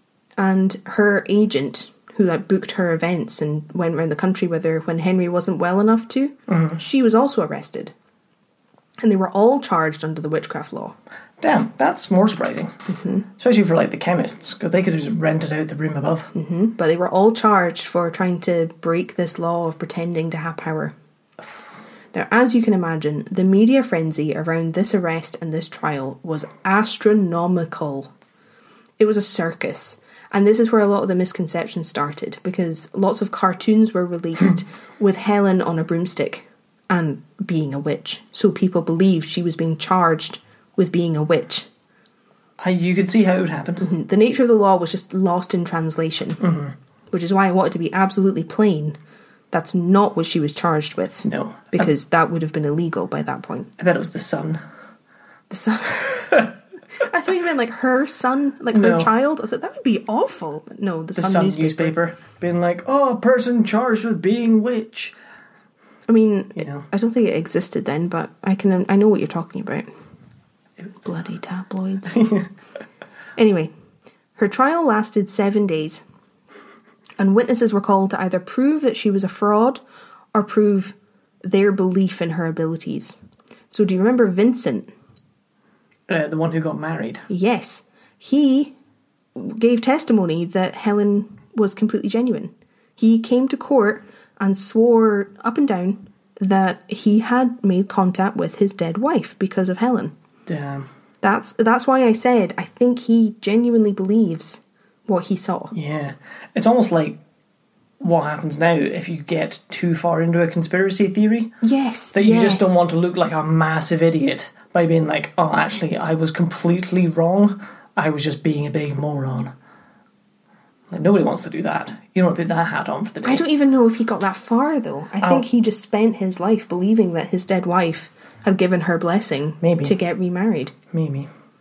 and her agent, who like, booked her events and went around the country with her when Henry wasn't well enough to, mm-hmm. she was also arrested. And they were all charged under the witchcraft law. Damn, that's more surprising. Mm-hmm. Especially for like the chemists, because they could have just rented out the room above. Mm-hmm. But they were all charged for trying to break this law of pretending to have power. Now, as you can imagine, the media frenzy around this arrest and this trial was astronomical. It was a circus. And this is where a lot of the misconceptions started, because lots of cartoons were released with Helen on a broomstick and being a witch. So people believed she was being charged with being a witch. I, you could see how it would happen. Mm-hmm. The nature of the law was just lost in translation, mm-hmm. which is why I wanted to be absolutely plain. That's not what she was charged with. No. Because I, that would have been illegal by that point. I bet it was the sun. The sun? I thought you meant like her son, like no. her child. I said, that would be awful. But no, the, the Sun, Sun newspaper. newspaper. Being like, oh, a person charged with being witch. I mean, you know. I don't think it existed then, but I can. I know what you're talking about. Bloody tabloids. Anyway, her trial lasted seven days. And witnesses were called to either prove that she was a fraud or prove their belief in her abilities. So do you remember Vincent? Uh, the one who got married? Yes. He gave testimony that Helen was completely genuine. He came to court and swore up and down that he had made contact with his dead wife because of Helen. Damn. That's, that's why I said I think he genuinely believes what he saw. Yeah. It's almost like what happens now if you get too far into a conspiracy theory. Yes. That you yes. just don't want to look like a massive idiot by being like, oh, actually, I was completely wrong. I was just being a big moron. Like, nobody wants to do that. You don't want to put that hat on for the day. I don't even know if he got that far, though. I oh. think he just spent his life believing that his dead wife had given her blessing Maybe. to get remarried. Maybe.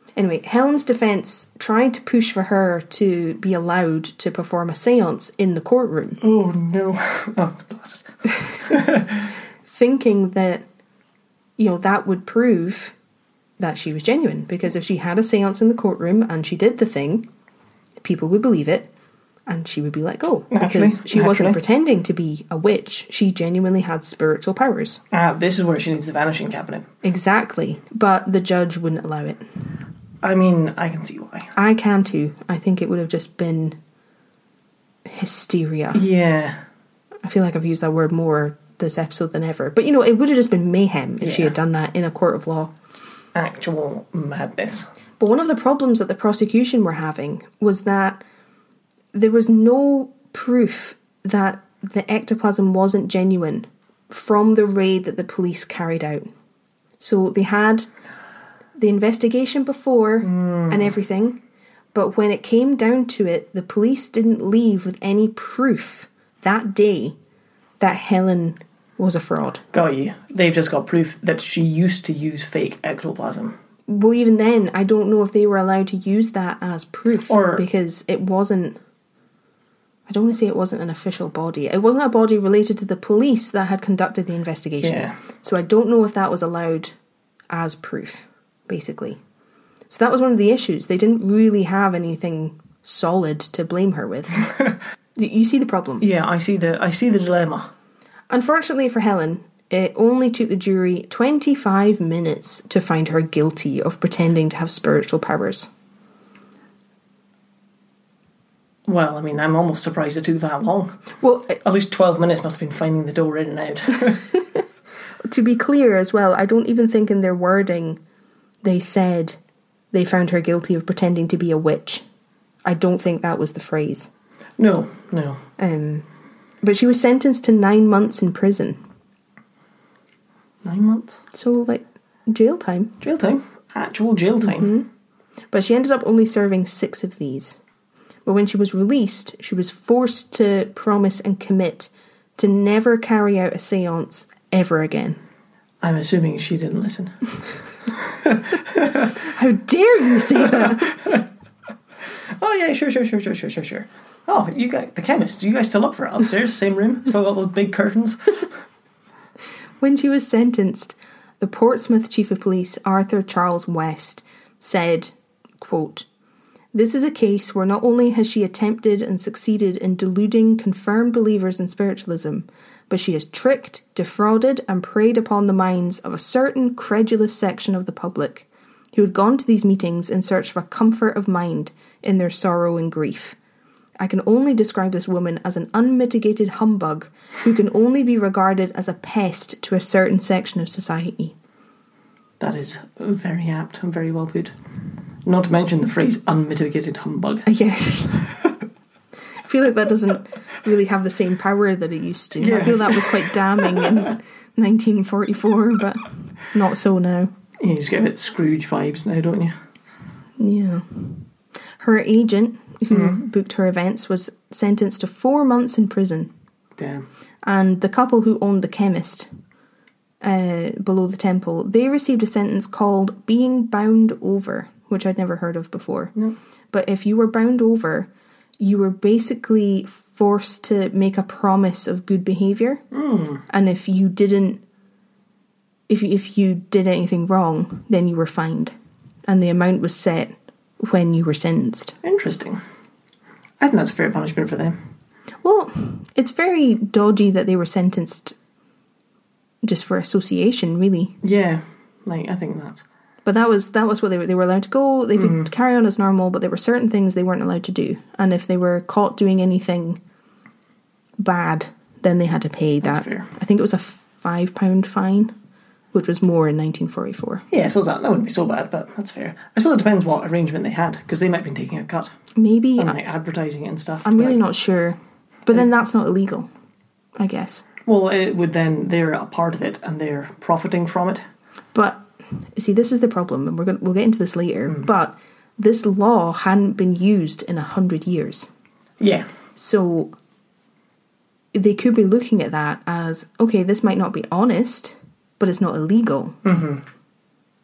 Anyway, Helen's defence tried to push for her to be allowed to perform a seance in the courtroom. Oh, no. Oh, glasses. Thinking that, you know, that would prove that she was genuine. Because if she had a seance in the courtroom and she did the thing, people would believe it and she would be let go. Naturally, because she naturally. wasn't pretending to be a witch. She genuinely had spiritual powers. Ah, this is where she needs the vanishing cabinet. Exactly. But the judge wouldn't allow it. I mean, I can see why. I can too. I think it would have just been hysteria. Yeah. I feel like I've used that word more this episode than ever. But, you know, it would have just been mayhem if Yeah. she had done that in a court of law. Actual madness. But one of the problems that the prosecution were having was that there was no proof that the ectoplasm wasn't genuine from the raid that the police carried out. So they had the investigation before mm. and everything, but when it came down to it, the police didn't leave with any proof that day that Helen was a fraud. Got you. They've just got proof that she used to use fake ectoplasm. Well, even then, I don't know if they were allowed to use that as proof, Or- because it wasn't... I don't want to say it wasn't an official body. It wasn't a body related to the police that had conducted the investigation. Yeah. So I don't know if that was allowed as proof, basically. So that was one of the issues. They didn't really have anything solid to blame her with. You see the problem? Yeah, I see the I see the dilemma. Unfortunately for Helen, it only took the jury twenty-five minutes to find her guilty of pretending to have spiritual powers. Well, I mean, I'm almost surprised it took that long. Well, At least twelve minutes must have been finding the door in and out. to be clear as well, I don't even think in their wording they said they found her guilty of pretending to be a witch. I don't think that was the phrase. No, no. Um, but she was sentenced to nine months in prison. Nine months? So, like, jail time. Jail time. Actual jail time. Mm-hmm. But she ended up only serving six of these. But when she was released, she was forced to promise and commit to never carry out a seance ever again. I'm assuming she didn't listen. How dare you say that? Oh, yeah, sure, sure, sure, sure, sure, sure, sure. Oh, you got the chemist. You guys still up for it? Upstairs, same room? Still got those big curtains? When she was sentenced, the Portsmouth Chief of Police, Arthur Charles West, said, quote, "This is a case where not only has she attempted and succeeded in deluding confirmed believers in spiritualism, but she has tricked, defrauded, and preyed upon the minds of a certain credulous section of the public, who had gone to these meetings in search of a comfort of mind in their sorrow and grief. I can only describe this woman as an unmitigated humbug who can only be regarded as a pest to a certain section of society." That is very apt and very well put. Not to mention the phrase unmitigated humbug. Yes. I feel like that doesn't really have the same power that it used to. Yeah. I feel that was quite damning in nineteen forty-four, but not so now. You just get a bit Scrooge vibes now, don't you? Yeah. Her agent, who Mm-hmm. booked her events, was sentenced to four months in prison. Damn. And the couple who owned the chemist uh, below the temple, they received a sentence called being bound over, which I'd never heard of before. No. But if you were bound over, you were basically forced to make a promise of good behaviour. Mm. And if you didn't, if you, if you did anything wrong, then you were fined. And the amount was set when you were sentenced. Interesting. I think that's a fair punishment for them. Well, it's very dodgy that they were sentenced just for association, really. Yeah, like, I think that's... But that was that was what they were. They were allowed to go. They could Mm. carry on as normal, but there were certain things they weren't allowed to do. And if they were caught doing anything bad, then they had to pay That's that. fair. I think it was a five pound fine, which was more in nineteen forty-four. Yeah, I suppose that, that wouldn't be so bad, but that's fair. I suppose it depends what arrangement they had, because they might have been taking a cut. Maybe And I, like advertising it and stuff. I'm but, really like, not sure. But then that's not illegal, I guess. Well, it would then, they're a part of it, and they're profiting from it. But you see, this is the problem, and we're going we'll get into this later. But this law hadn't been used in a hundred years, Yeah. so they could be looking at that as, okay, this might not be honest, but it's not illegal. Mm-hmm.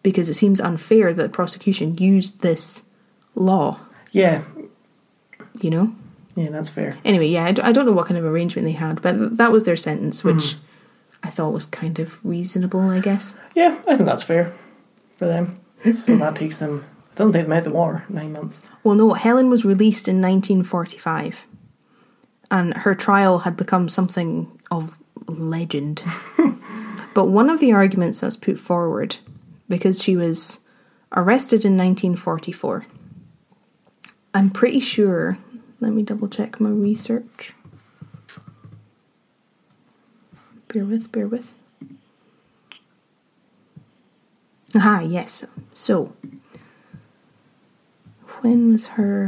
because it seems unfair that the prosecution used this law, Yeah. you know? Yeah, that's fair. Anyway, yeah, I, d- I don't know what kind of arrangement they had, but th- that was their sentence, which mm. I thought was kind of reasonable, I guess. Yeah, I think that's fair for them. So that takes them, I don't think they made the war, nine months. Well, no, Helen was released in nineteen forty-five, and her trial had become something of legend. But one of the arguments that's put forward, because she was arrested in nineteen forty-four, I'm pretty sure, let me double check my research. Bear with, bear with. Aha, yes. So, when was her...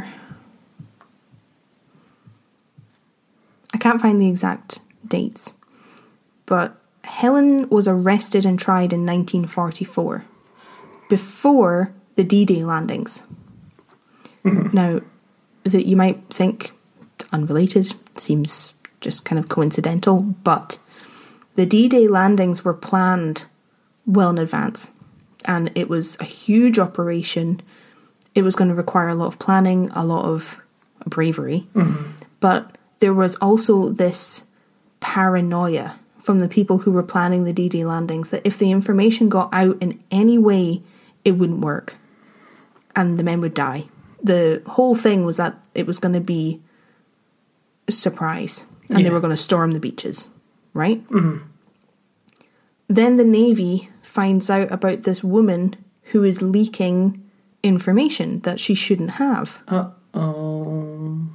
I can't find the exact dates, but Helen was arrested and tried in nineteen forty-four, before the D-Day landings. Mm-hmm. Now, that you might think unrelated, seems just kind of coincidental, but the D-Day landings were planned well in advance, and it was a huge operation. It was going to require a lot of planning, a lot of bravery, mm-hmm. but there was also this paranoia from the people who were planning the D-Day landings that if the information got out in any way, it wouldn't work, and the men would die. The whole thing was that it was going to be a surprise, and yeah. they were going to storm the beaches, right? Mm-hmm. Then the Navy finds out about this woman who is leaking information that she shouldn't have. Uh-oh.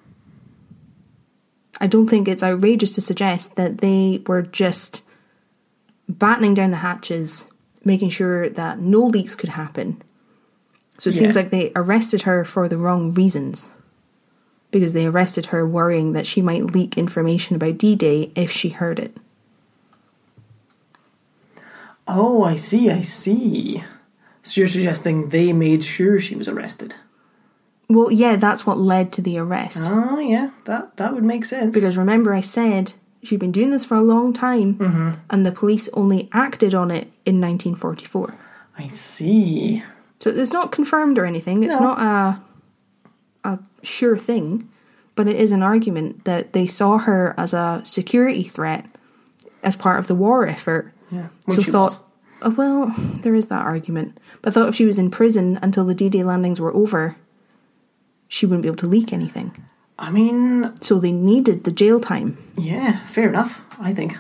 I don't think it's outrageous to suggest that they were just battening down the hatches, making sure that no leaks could happen. So it yeah. seems like they arrested her for the wrong reasons, because they arrested her worrying that she might leak information about D-Day if she heard it. Oh, I see, I see. So you're suggesting they made sure she was arrested? Well, yeah, that's what led to the arrest. Oh, yeah, that, that would make sense. Because remember I said she'd been doing this for a long time, mm-hmm. and the police only acted on it in nineteen forty-four. I see. So it's not confirmed or anything. It's no. not a a sure thing, but it is an argument that they saw her as a security threat as part of the war effort. Yeah. So thought, oh, well, there is that argument. But I thought if she was in prison until the D-Day landings were over, she wouldn't be able to leak anything. I mean... So they needed the jail time. Yeah, fair enough, I think.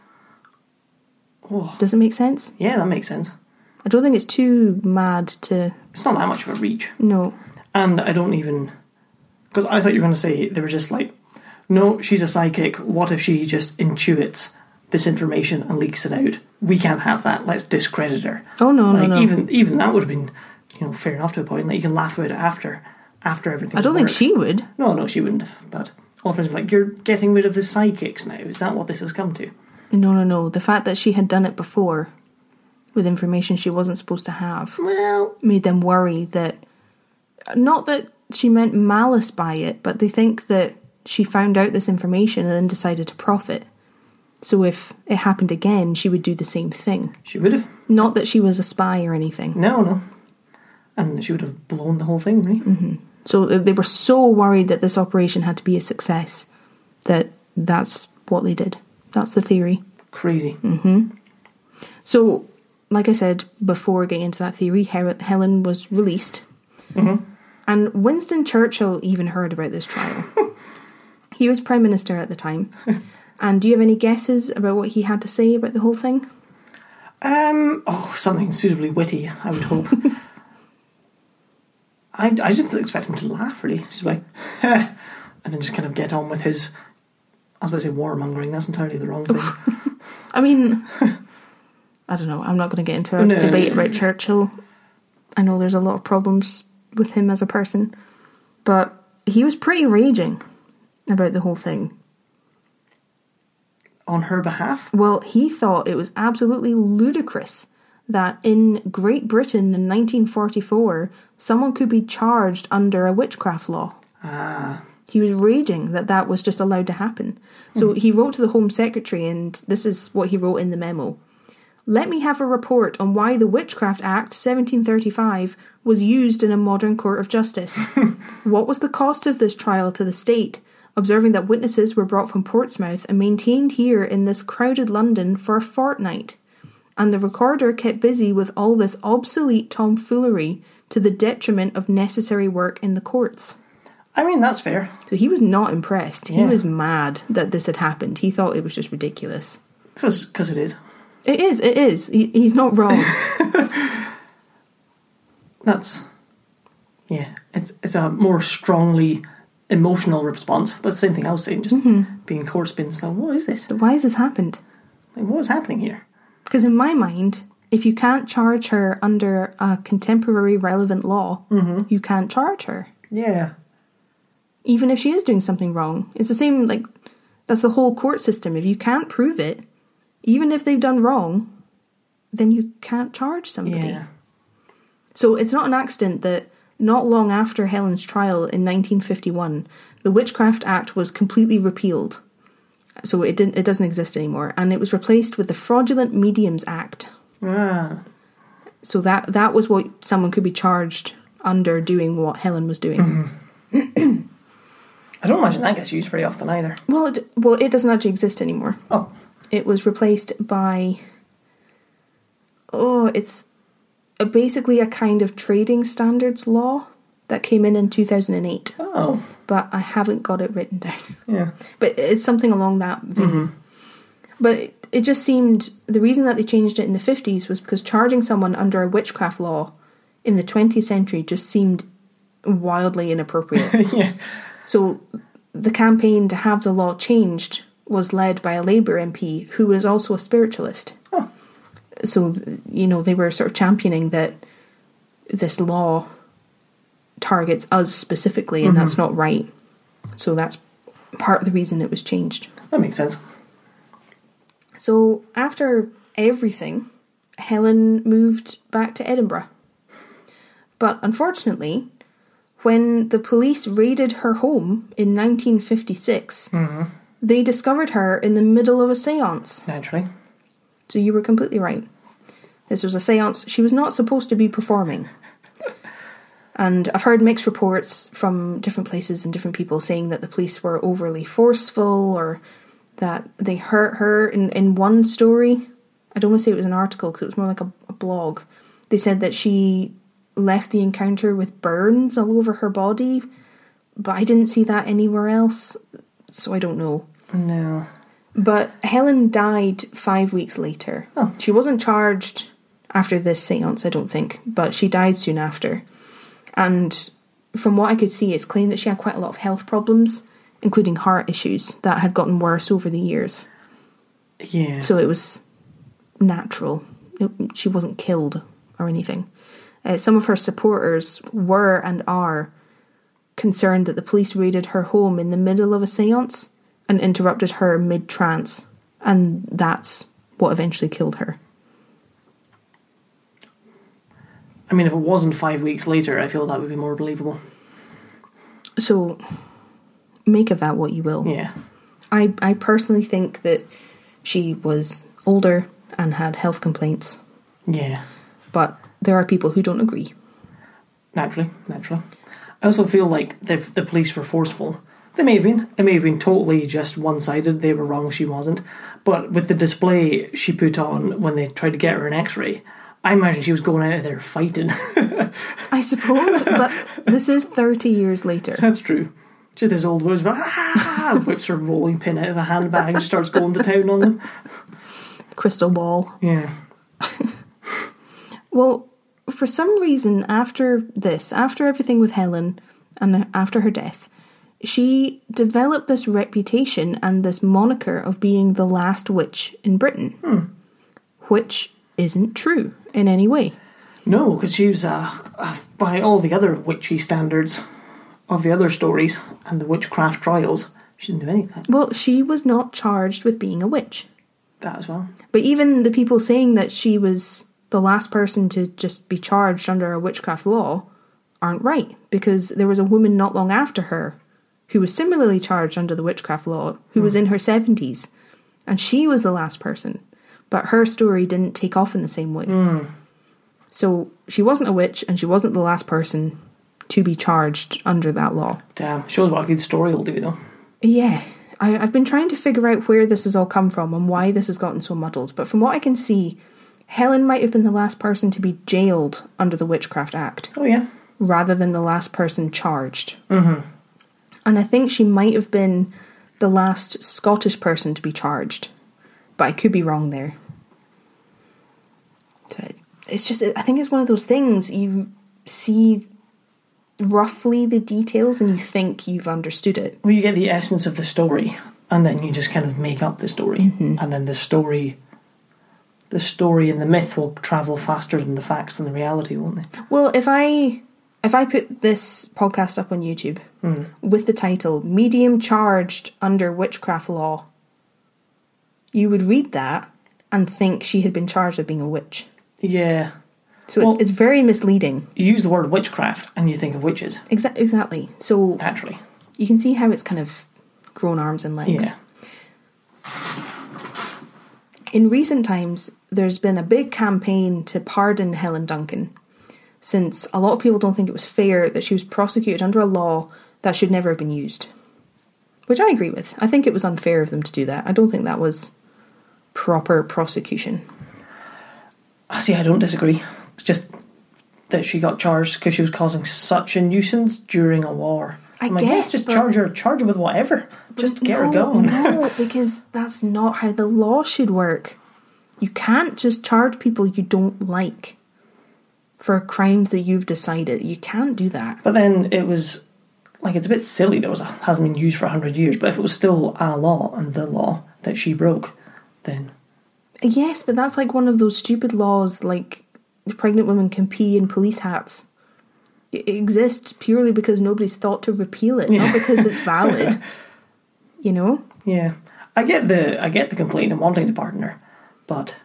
Oh. Does it make sense? Yeah, that makes sense. I don't think it's too mad to... It's not that much of a reach. No. And I don't even... Because I thought you were going to say they were just like, no, she's a psychic. What if she just intuits this information and leaks it out? We can't have that. Let's discredit her. Oh, no, like, no, no. Even, even that would have been, you know, fair enough to a point. Like, you can laugh about it after, after everything. I don't worked. think she would. No, no, she wouldn't have. But all friends were like, you're getting rid of the psychics now. Is that what this has come to? No, no, no. The fact that she had done it before with information she wasn't supposed to have well, made them worry that, not that she meant malice by it, but they think that she found out this information and then decided to profit. So if it happened again, she would do the same thing. She would have. Not that she was a spy or anything. No, no. And she would have blown the whole thing, really. Mm-hmm. So they were so worried that this operation had to be a success that that's what they did. That's the theory. Crazy. Mm-hmm. So, like I said, before getting into that theory, Helen was released. Mm-hmm. And Winston Churchill even heard about this trial. He was Prime Minister at the time. And do you have any guesses about what he had to say about the whole thing? Um, oh, something suitably witty, I would hope. I, I didn't expect him to laugh, really. Just like, and then just kind of get on with his, I was about to say warmongering, that's entirely the wrong thing. I mean, I don't know, I'm not going to get into a no, debate no, no. about Churchill. I know there's a lot of problems with him as a person, but he was pretty raging about the whole thing. On her behalf? Well, he thought it was absolutely ludicrous that in Great Britain in nineteen forty-four, someone could be charged under a witchcraft law. Ah. He was raging that that was just allowed to happen. So hmm. he wrote to the Home Secretary, and this is what he wrote in the memo. Let me have a report on why the Witchcraft Act seventeen thirty-five was used in a modern court of justice. What was the cost of this trial to the state, observing that witnesses were brought from Portsmouth and maintained here in this crowded London for a fortnight? And the recorder kept busy with all this obsolete tomfoolery to the detriment of necessary work in the courts. I mean, that's fair. So he was not impressed. He Yeah. was mad that this had happened. He thought it was just ridiculous. Because it is. It is, it is. He, he's not wrong. That's, yeah, it's it's a more strongly emotional response. But the same thing I was saying, just Mm-hmm. being court spins. Like, what is this? But why has this happened? Like, what is happening here? Because in my mind, if you can't charge her under a contemporary relevant law, Mm-hmm. you can't charge her. Yeah. Even if she is doing something wrong. It's the same, like, that's the whole court system. If you can't prove it, even if they've done wrong, then you can't charge somebody. Yeah. So it's not an accident that not long after Helen's trial in nineteen fifty-one, the Witchcraft Act was completely repealed. So it didn't, it doesn't exist anymore. And it was replaced with the Fraudulent Mediums Act. Ah. So that, that was what someone could be charged under doing what Helen was doing. Mm-hmm. I don't imagine that gets used very often either. Well, it, well, it doesn't actually exist anymore. Oh. It was replaced by... Oh, it's a, basically a kind of trading standards law that came in in two thousand eight. Oh. But I haven't got it written down. Yeah. But it's something along that vein. Mm-hmm. But it, it just seemed... The reason that they changed it in the fifties was because charging someone under a witchcraft law in the twentieth century just seemed wildly inappropriate. Yeah. So the campaign to have the law changed was led by a Labour M P who was also a spiritualist. Oh. So, you know, they were sort of championing that this law targets us specifically, and Mm-hmm. that's not right. So that's part of the reason it was changed. That makes sense. So after everything, Helen moved back to Edinburgh. But unfortunately, when the police raided her home in nineteen fifty-six, Mm-hmm. they discovered her in the middle of a séance. Naturally. So you were completely right. This was a séance she was not supposed to be performing. And I've heard mixed reports from different places and different people saying that the police were overly forceful or that they hurt her. In, in one story, I don't want to say it was an article because it was more like a, a blog, they said that she left the encounter with burns all over her body, but I didn't see that anywhere else, so I don't know. No. But Helen died five weeks later. Oh. She wasn't charged after this seance, I don't think, but she died soon after. And from what I could see, it's claimed that she had quite a lot of health problems, including heart issues, that had gotten worse over the years. Yeah. So it was natural. It, she wasn't killed or anything. Uh, some of her supporters were and are concerned that the police raided her home in the middle of a seance and interrupted her mid-trance, and that's what eventually killed her. I mean, if it wasn't five weeks later, I feel that would be more believable. So, make of that what you will. Yeah. I, I personally think that she was older and had health complaints, Yeah. but there are people who don't agree. Naturally. Naturally. I also feel like the, the police were forceful. They may have been. It may have been totally just one-sided. They were wrong, she wasn't. But with the display she put on when they tried to get her an x-ray, I imagine she was going out of there fighting. I suppose, but this is thirty years later. That's true. She this old woman's like, ah, whips her rolling pin out of a handbag and starts going to town on them. Crystal ball. Yeah. Well, for some reason, after this, after everything with Helen and after her death, she developed this reputation and this moniker of being the last witch in Britain, Hmm. which isn't true in any way. No, because she was, uh, uh, by all the other witchy standards of the other stories and the witchcraft trials, she didn't do any of that. Well, she was not charged with being a witch. That as well. But even the people saying that she was the last person to just be charged under a witchcraft law aren't right, because there was a woman not long after her who was similarly charged under the witchcraft law, who hmm. was in her seventies, and she was the last person. but her story didn't take off in the same way. Mm. So she wasn't a witch, and she wasn't the last person to be charged under that law. Damn, shows what a good story will do, though. Yeah, I, I've been trying to figure out where this has all come from and why this has gotten so muddled, but from what I can see, Helen might have been the last person to be jailed under the Witchcraft Act. Oh, yeah. Rather than the last person charged. Mm-hmm. And I think she might have been the last Scottish person to be charged. But I could be wrong there. So it's just, I think it's one of those things, you see roughly the details and you think you've understood it. Well, you get the essence of the story, and then you just kind of make up the story. Mm-hmm. And then the story... The story and the myth will travel faster than the facts and the reality, won't they? Well, if I if I put this podcast up on YouTube Mm. with the title Medium Charged Under Witchcraft Law, you would read that and think she had been charged of being a witch. Yeah. So Well- it's, it's very misleading. You use the word witchcraft and you think of witches, Exa- exactly. So naturally. you can see how it's kind of grown arms and legs. Yeah. In recent times, there's been a big campaign to pardon Helen Duncan, since a lot of people don't think it was fair that she was prosecuted under a law that should never have been used. Which I agree with. I think it was unfair of them to do that. I don't think that was proper prosecution. I see, I don't disagree. It's just that she got charged because she was causing such a nuisance during a war. I I'm like, guess, yeah, just but- charge her, charge her with whatever. Just get her No, going. No, because that's not how the law should work. You can't just charge people you don't like for crimes that you've decided. You can't do that. But then it was, like, it's a bit silly that it was, hasn't been used for a hundred years, but if it was still a law and the law that she broke, then... Yes, but that's like one of those stupid laws, like pregnant women can pee in police hats. It exists purely because nobody's thought to repeal it, not because it's valid. You know? Yeah. I get the I get the complaint and wanting to pardon her, but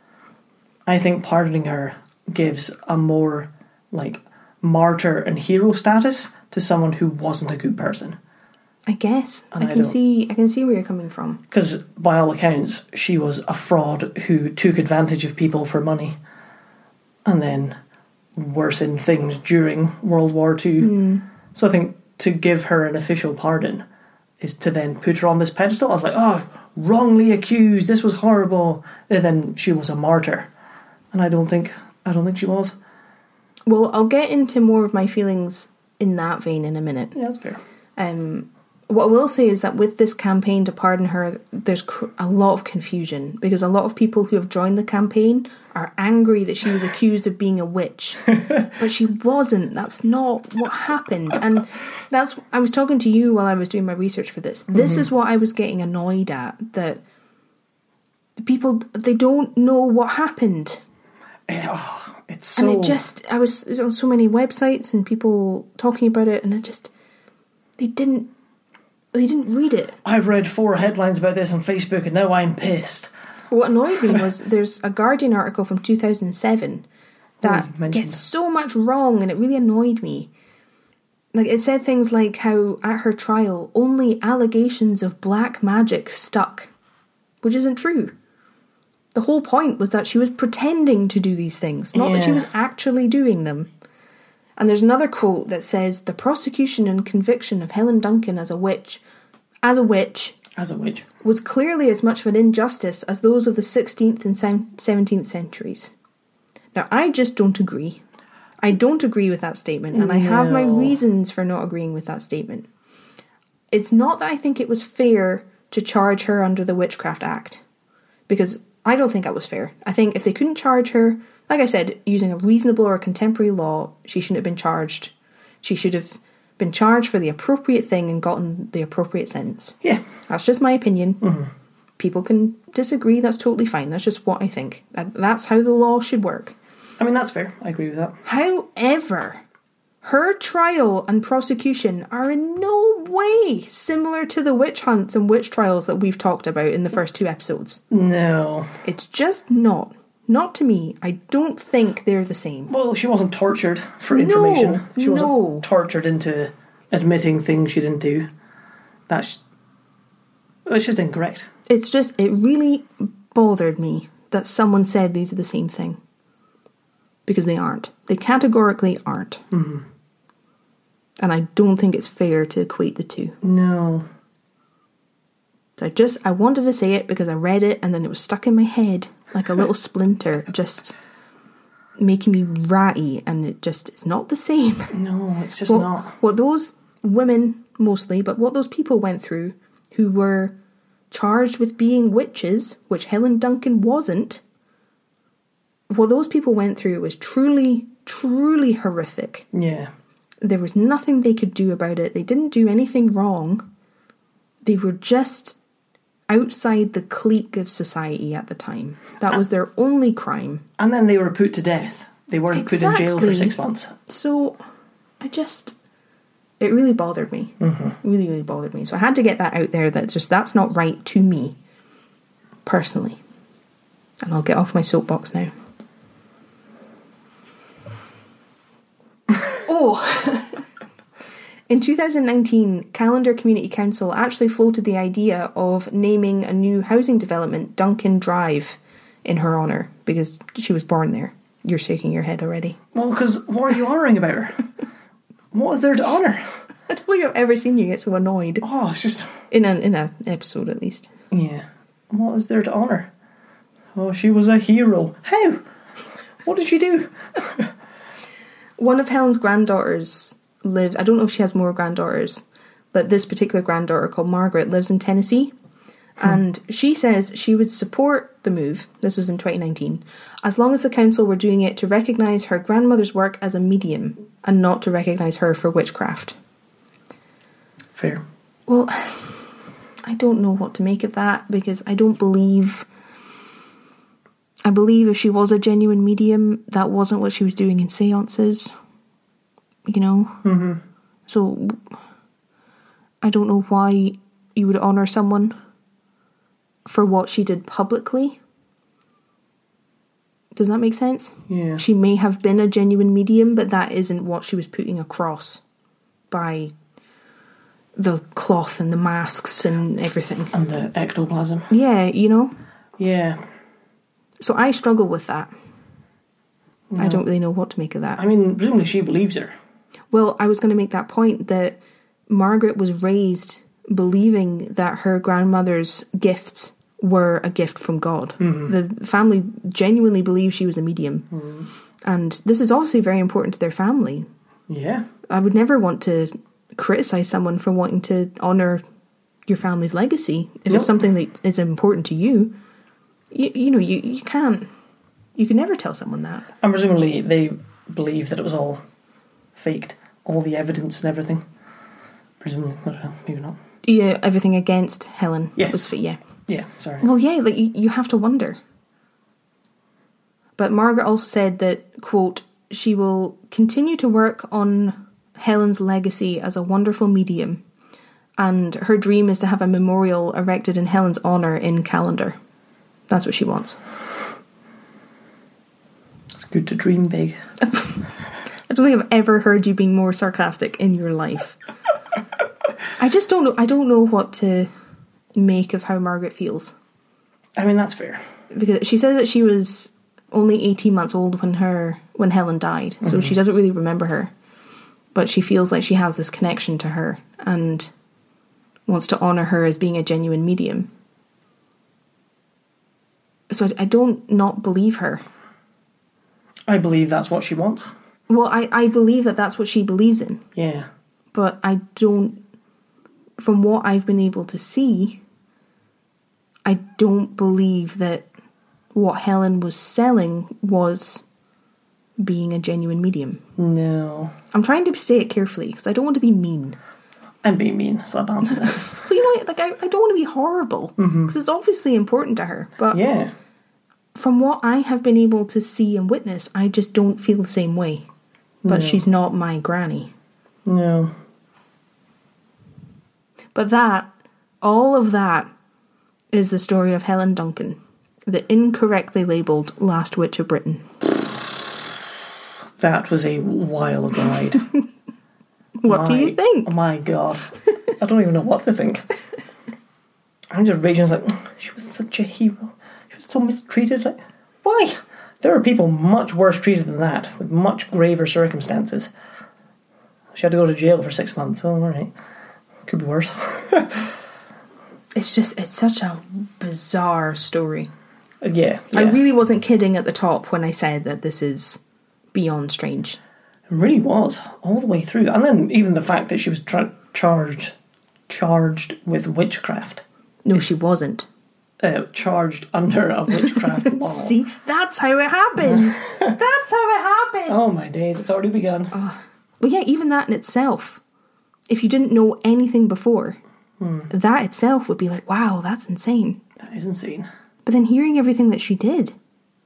I think pardoning her gives a more, like, martyr and hero status to someone who wasn't a good person. I guess. And I I can don't- see I can see where you're coming from. Because by all accounts, she was a fraud who took advantage of people for money and then worsened things during World War Two. Mm. So I think to give her an official pardon is to then put her on this pedestal. I was like, oh, wrongly accused, this was horrible. And then she was a martyr. And I don't think I don't think she was. Well, I'll get into more of my feelings in that vein in a minute. Yeah, that's fair. Um, what I will say is that with this campaign to pardon her, there's cr- a lot of confusion because a lot of people who have joined the campaign are angry that she was accused of being a witch, but she wasn't. That's not what happened. And that's, I was talking to you while I was doing my research for this. This Mm-hmm. is what I was getting annoyed at, that the people, they don't know what happened. Eh, oh, it's so... And it just, I was on so many websites and people talking about it, and it just, they didn't, they didn't read it. I've read four headlines about this on Facebook and now I'm pissed. What annoyed me was there's a Guardian article from two thousand seven that Oh, you mentioned gets that. so much wrong, and it really annoyed me. Like, it said things like how at her trial only allegations of black magic stuck, which isn't true. The whole point was that she was pretending to do these things, not that she Yeah. was actually doing them. And there's another quote that says, the prosecution and conviction of Helen Duncan as a witch, as a witch, As a witch. was clearly as much of an injustice as those of the sixteenth and seventeenth centuries. Now, I just don't agree. I don't agree with that statement, and I have my No. reasons for not agreeing with that statement. It's not that I think it was fair to charge her under the Witchcraft Act, because I don't think that was fair. I think if they couldn't charge her, like I said, using a reasonable or contemporary law, she shouldn't have been charged. She should have been charged for the appropriate thing and gotten the appropriate sentence. Yeah. That's just my opinion. Mm-hmm. People can disagree, that's totally fine. That's just what I think. That- That's how the law should work. I mean, that's fair. I agree with that. However, her trial and prosecution are in no way similar to the witch hunts and witch trials that we've talked about in the first two episodes. No. It's just not. Not to me. I don't think they're the same. Well, she wasn't tortured for No, information. She wasn't no. tortured into admitting things she didn't do. That's... It's just incorrect. It's just, it really bothered me that someone said these are the same thing. Because they aren't. They categorically aren't. Mm-hmm. And I don't think it's fair to equate the two. No. So I just, I wanted to say it because I read it and then it was stuck in my head like a little splinter, just making me ratty, and it just, it's not the same. No, it's just what, not. What those women, mostly, but what those people went through who were charged with being witches, which Helen Duncan wasn't, what those people went through was truly, truly horrific. Yeah. There was nothing they could do about it. They didn't do anything wrong. They were just outside the clique of society at the time. That was their only crime. And then they were put to death. They weren't Exactly. put in jail for six months. So, I just... It really bothered me. Mm-hmm. Really, really bothered me. So I had to get that out there. That just that's not right to me, personally. And I'll get off my soapbox now. Oh! In two thousand nineteen, Callander Community Council actually floated the idea of naming a new housing development Duncan Drive in her honour, because she was born there. You're shaking your head already. Well, because what are you honouring about her? What is there to honour? I don't think I've ever seen you get so annoyed. Oh, it's just... In an in an episode, at least. Yeah. What is there to honour? Oh, she was a hero. How? What did she do? One of Helen's granddaughters lives... I don't know if she has more granddaughters, but this particular granddaughter, called Margaret, lives in Tennessee. Hmm. And she says she would support the move, this was in twenty nineteen, as long as the council were doing it to recognise her grandmother's work as a medium and not to recognise her for witchcraft. Fair. Well, I don't know what to make of that, because I don't believe... I believe if she was a genuine medium, that wasn't what she was doing in seances. You know? Mm-hmm. So, I don't know why you would honour someone for what she did publicly. Does that make sense? Yeah. She may have been a genuine medium, but that isn't what she was putting across by the cloth and the masks and everything. And the ectoplasm. Yeah, you know? Yeah. So I struggle with that. No. I don't really know what to make of that. I mean, presumably she believes her. Well, I was going to make that point that Margaret was raised believing that her grandmother's gifts were a gift from God. Mm-hmm. The family genuinely believed she was a medium. Mm-hmm. And this is obviously very important to their family. Yeah. I would never want to criticise someone for wanting to honour your family's legacy. If nope. it's something that is important to you, you, you know, you, you can't, you can never tell someone that. And presumably they believe that it was all faked, all the evidence and everything. Presumably, I don't know, maybe not. Yeah, everything against Helen. Yes. Was, yeah. Yeah, sorry. Well, yeah, like you, you have to wonder. But Margaret also said that, quote, she will continue to work on Helen's legacy as a wonderful medium, and her dream is to have a memorial erected in Helen's honour in Callander. That's what she wants. It's good to dream big. I don't think I've ever heard you being more sarcastic in your life. I just don't know. I don't know what to make of how Margaret feels. I mean, that's fair. Because she said that she was only eighteen months old when her when Helen died, so mm-hmm. she doesn't really remember her. But she feels like she has this connection to her and wants to honour her as being a genuine medium. So I, I don't not believe her. I believe that's what she wants. Well, I, I believe that that's what she believes in. Yeah. But I don't, from what I've been able to see, I don't believe that what Helen was selling was being a genuine medium. No. I'm trying to say it carefully because I don't want to be mean. I'm being mean, so that balances out. But you know, like I, I don't want to be horrible because mm-hmm. it's obviously important to her. But yeah. From what I have been able to see and witness, I just don't feel the same way. But no. She's not my granny. No. But that, all of that, is the story of Helen Duncan, the incorrectly labelled Last Witch of Britain. That was a wild ride. What my, do you think? Oh my God. I don't even know what to think. I'm just raging like, she was such a hero. She so mistreated. Like, why? There are people much worse treated than that, with much graver circumstances. She had to go to jail for six months. Oh, all right. Could be worse. It's just, it's such a bizarre story. Uh, yeah, yeah. I really wasn't kidding at the top when I said that this is beyond strange. It really was, all the way through. And then even the fact that she was tra- charged charged with witchcraft. No, she wasn't. Uh, charged under a witchcraft law. See, that's how it happens. That's how it happens. Oh my days, it's already begun. Oh. Well, yeah, even that in itself, if you didn't know anything before, hmm. that itself would be like, wow, that's insane. That is insane. But then hearing everything that she did,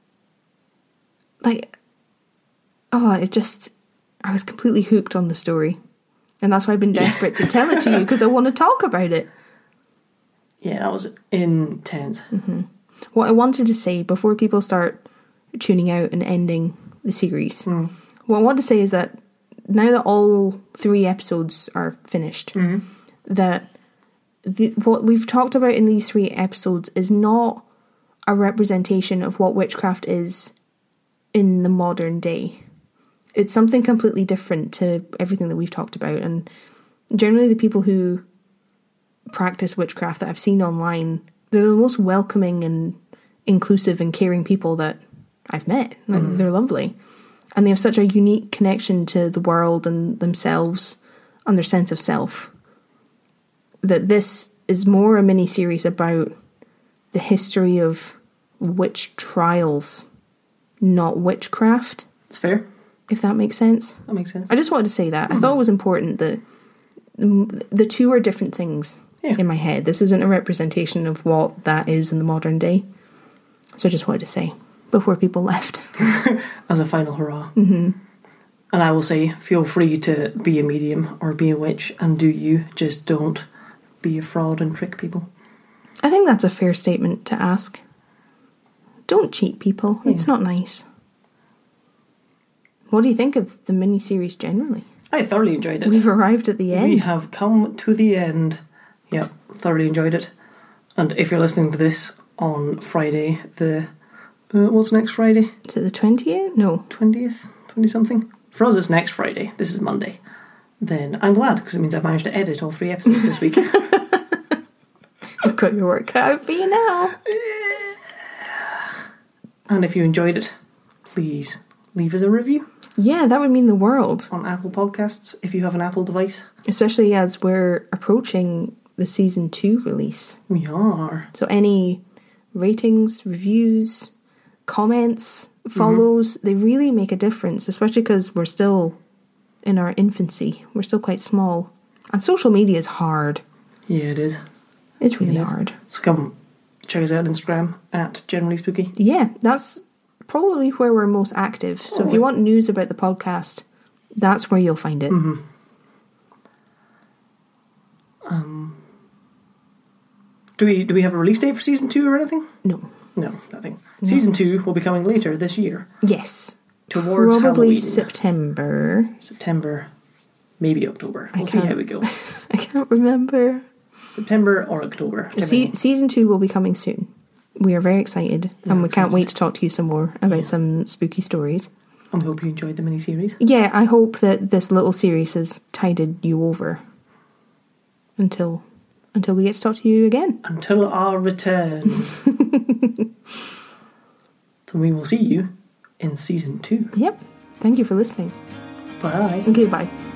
like, oh, it just, I was completely hooked on the story. And that's why I've been desperate to tell it to you, because I want to talk about it. Yeah, that was intense. Mm-hmm. What I wanted to say before people start tuning out and ending the series, mm. what I want to say is that now that all three episodes are finished, mm-hmm. that the, what we've talked about in these three episodes is not a representation of what witchcraft is in the modern day. It's something completely different to everything that we've talked about. And generally the people who practice witchcraft that I've seen online, they're the most welcoming and inclusive and caring people that I've met. Like, mm. They're lovely. And they have such a unique connection to the world and themselves and their sense of self, that this is more a mini-series about the history of witch trials, not witchcraft. It's fair. If that makes sense. That makes sense. I just wanted to say that. Mm. I thought it was important that the two are different things yeah. in my head. This isn't a representation of what that is in the modern day. So I just wanted to say before people left. As a final hurrah. Mm-hmm. And I will say, feel free to be a medium or be a witch and do you. Just don't be a fraud and trick people. I think that's a fair statement to ask. Don't cheat people. Yeah. It's not nice. What do you think of the mini-series generally? I thoroughly enjoyed it. We've arrived at the end. We have come to the end. Yep, thoroughly enjoyed it. And if you're listening to this on Friday, the... Uh, what's next Friday? Is it the twentieth? No. twentieth? twenty-something? For us, it's next Friday. This is Monday. Then I'm glad, because it means I've managed to edit all three episodes this week. I've got your work cut out for you now. And if you enjoyed it, please leave us a review. Yeah, that would mean the world. On Apple Podcasts, if you have an Apple device. Especially as we're approaching the season two release. We are. So any ratings, reviews, comments, follows, mm-hmm. they really make a difference, especially because we're still in our infancy. We're still quite small. And social media is hard. Yeah, it is. It's really it is. hard. So come check us out on Instagram at Generally Spooky. Yeah, that's probably where we're most active. So oh, if you want news about the podcast, that's where you'll find it. Mm-hmm. Um, do we do we have a release date for season two or anything? No. No, nothing. No. Season two will be coming later this year. Yes. Towards Probably Halloween. September. September, maybe October. We'll see how we go. I can't remember. September or October. Se- season two will be coming soon. We are very excited, yeah, and we excited. Can't wait to talk to you some more about yeah. some spooky stories. And we hope you enjoyed the mini-series. Yeah, I hope that this little series has tided you over until until we get to talk to you again. Until our return. So we will see you in season two. Yep. Thank you for listening. Bye. Okay, bye.